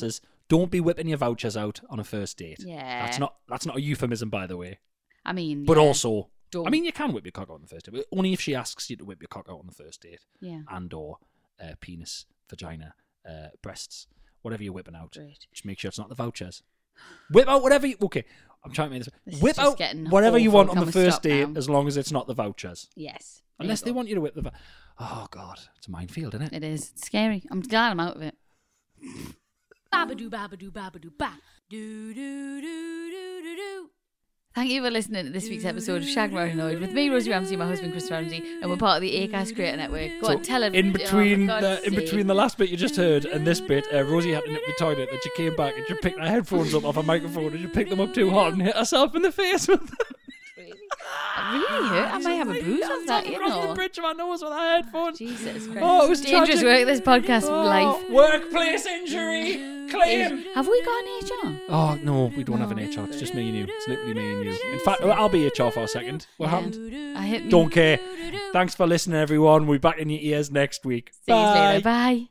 Don't be whipping your vouchers out on a first date. Yeah. That's not that's not a euphemism, by the way. I mean, But yeah. also, Don't. I mean, you can whip your cock out on the first date, but only if she asks you to whip your cock out on the first date. Yeah. And or uh, penis, vagina, uh, breasts, whatever you're whipping out. Great. Just make sure it's not the vouchers. Whip out whatever you... Okay, I'm trying to make this... This is whip just out getting whatever you awful. want on Can the we first stop date, now? as long as it's not the vouchers. Yes. There Unless you they go. want you to whip the... Va- oh, God. It's a minefield, isn't it? It is. It's scary. I'm glad I'm out of it. Babadoo, babadoo, babadoo, ba. Do, do, do, do, do, do. Thank you for listening to this week's episode of Shag Maranoid with me, Rosie Ramsey, my husband Chris Ramsey, and we're part of the Acast Creator Network. Go on, tell everybody. In between, oh, the, in between the last bit you just heard and this bit, uh, Rosie had to nip the toilet, and she came back and she picked her headphones up off her microphone and she picked them up too hard and hit herself in the face with them. It really hurt. I might have a bruise off that, you Across the know. bridge of my nose with her headphones. Jesus Christ. Oh, it was dangerous tragic. work, this podcast Oh, life. Workplace injury claim. Have we got an H R? Oh, no, we don't have an H R. It's just me and you. It's literally me and you. In fact, I'll be H R for a second. What happened? I hit Don't care. Thanks for listening, everyone. We'll be back in your ears next week. See you Bye. later. Bye.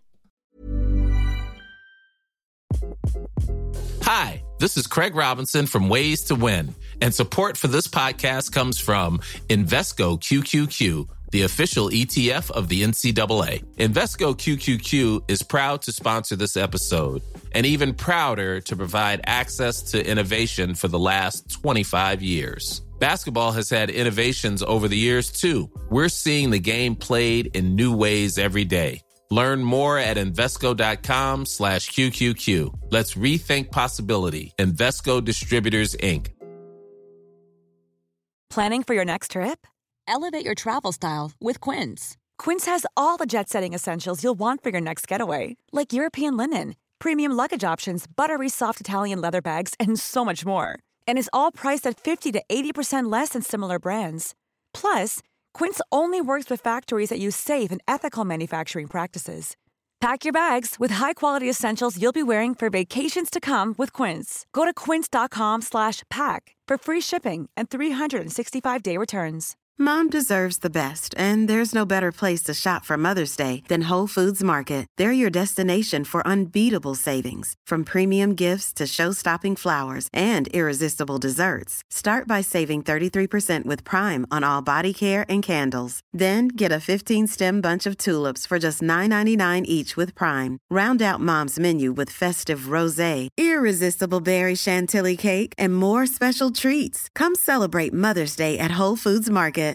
Hi, this is Craig Robinson from Ways to Win, and support for this podcast comes from Invesco Q Q Q, the official E T F of the N C double A. Invesco Q Q Q is proud to sponsor this episode, and even prouder to provide access to innovation for the last twenty-five years. Basketball has had innovations over the years, too. We're seeing the game played in new ways every day. Learn more at Invesco.com slash QQQ. Let's rethink possibility. Invesco Distributors, Incorporated. Planning for your next trip? Elevate your travel style with Quince. Quince has all the jet-setting essentials you'll want for your next getaway, like European linen, premium luggage options, buttery soft Italian leather bags, and so much more. And is all priced at fifty to eighty percent less than similar brands. Plus, Quince only works with factories that use safe and ethical manufacturing practices. Pack your bags with high-quality essentials you'll be wearing for vacations to come with Quince. Go to quince.com slash pack for free shipping and three sixty-five day returns. Mom deserves the best, and there's no better place to shop for Mother's Day than Whole Foods Market. They're your destination for unbeatable savings, from premium gifts to show-stopping flowers and irresistible desserts. Start by saving thirty-three percent with Prime on all body care and candles. Then get a fifteen-stem bunch of tulips for just nine ninety-nine each with Prime. Round out Mom's menu with festive rosé, irresistible berry chantilly cake, and more special treats. Come celebrate Mother's Day at Whole Foods Market.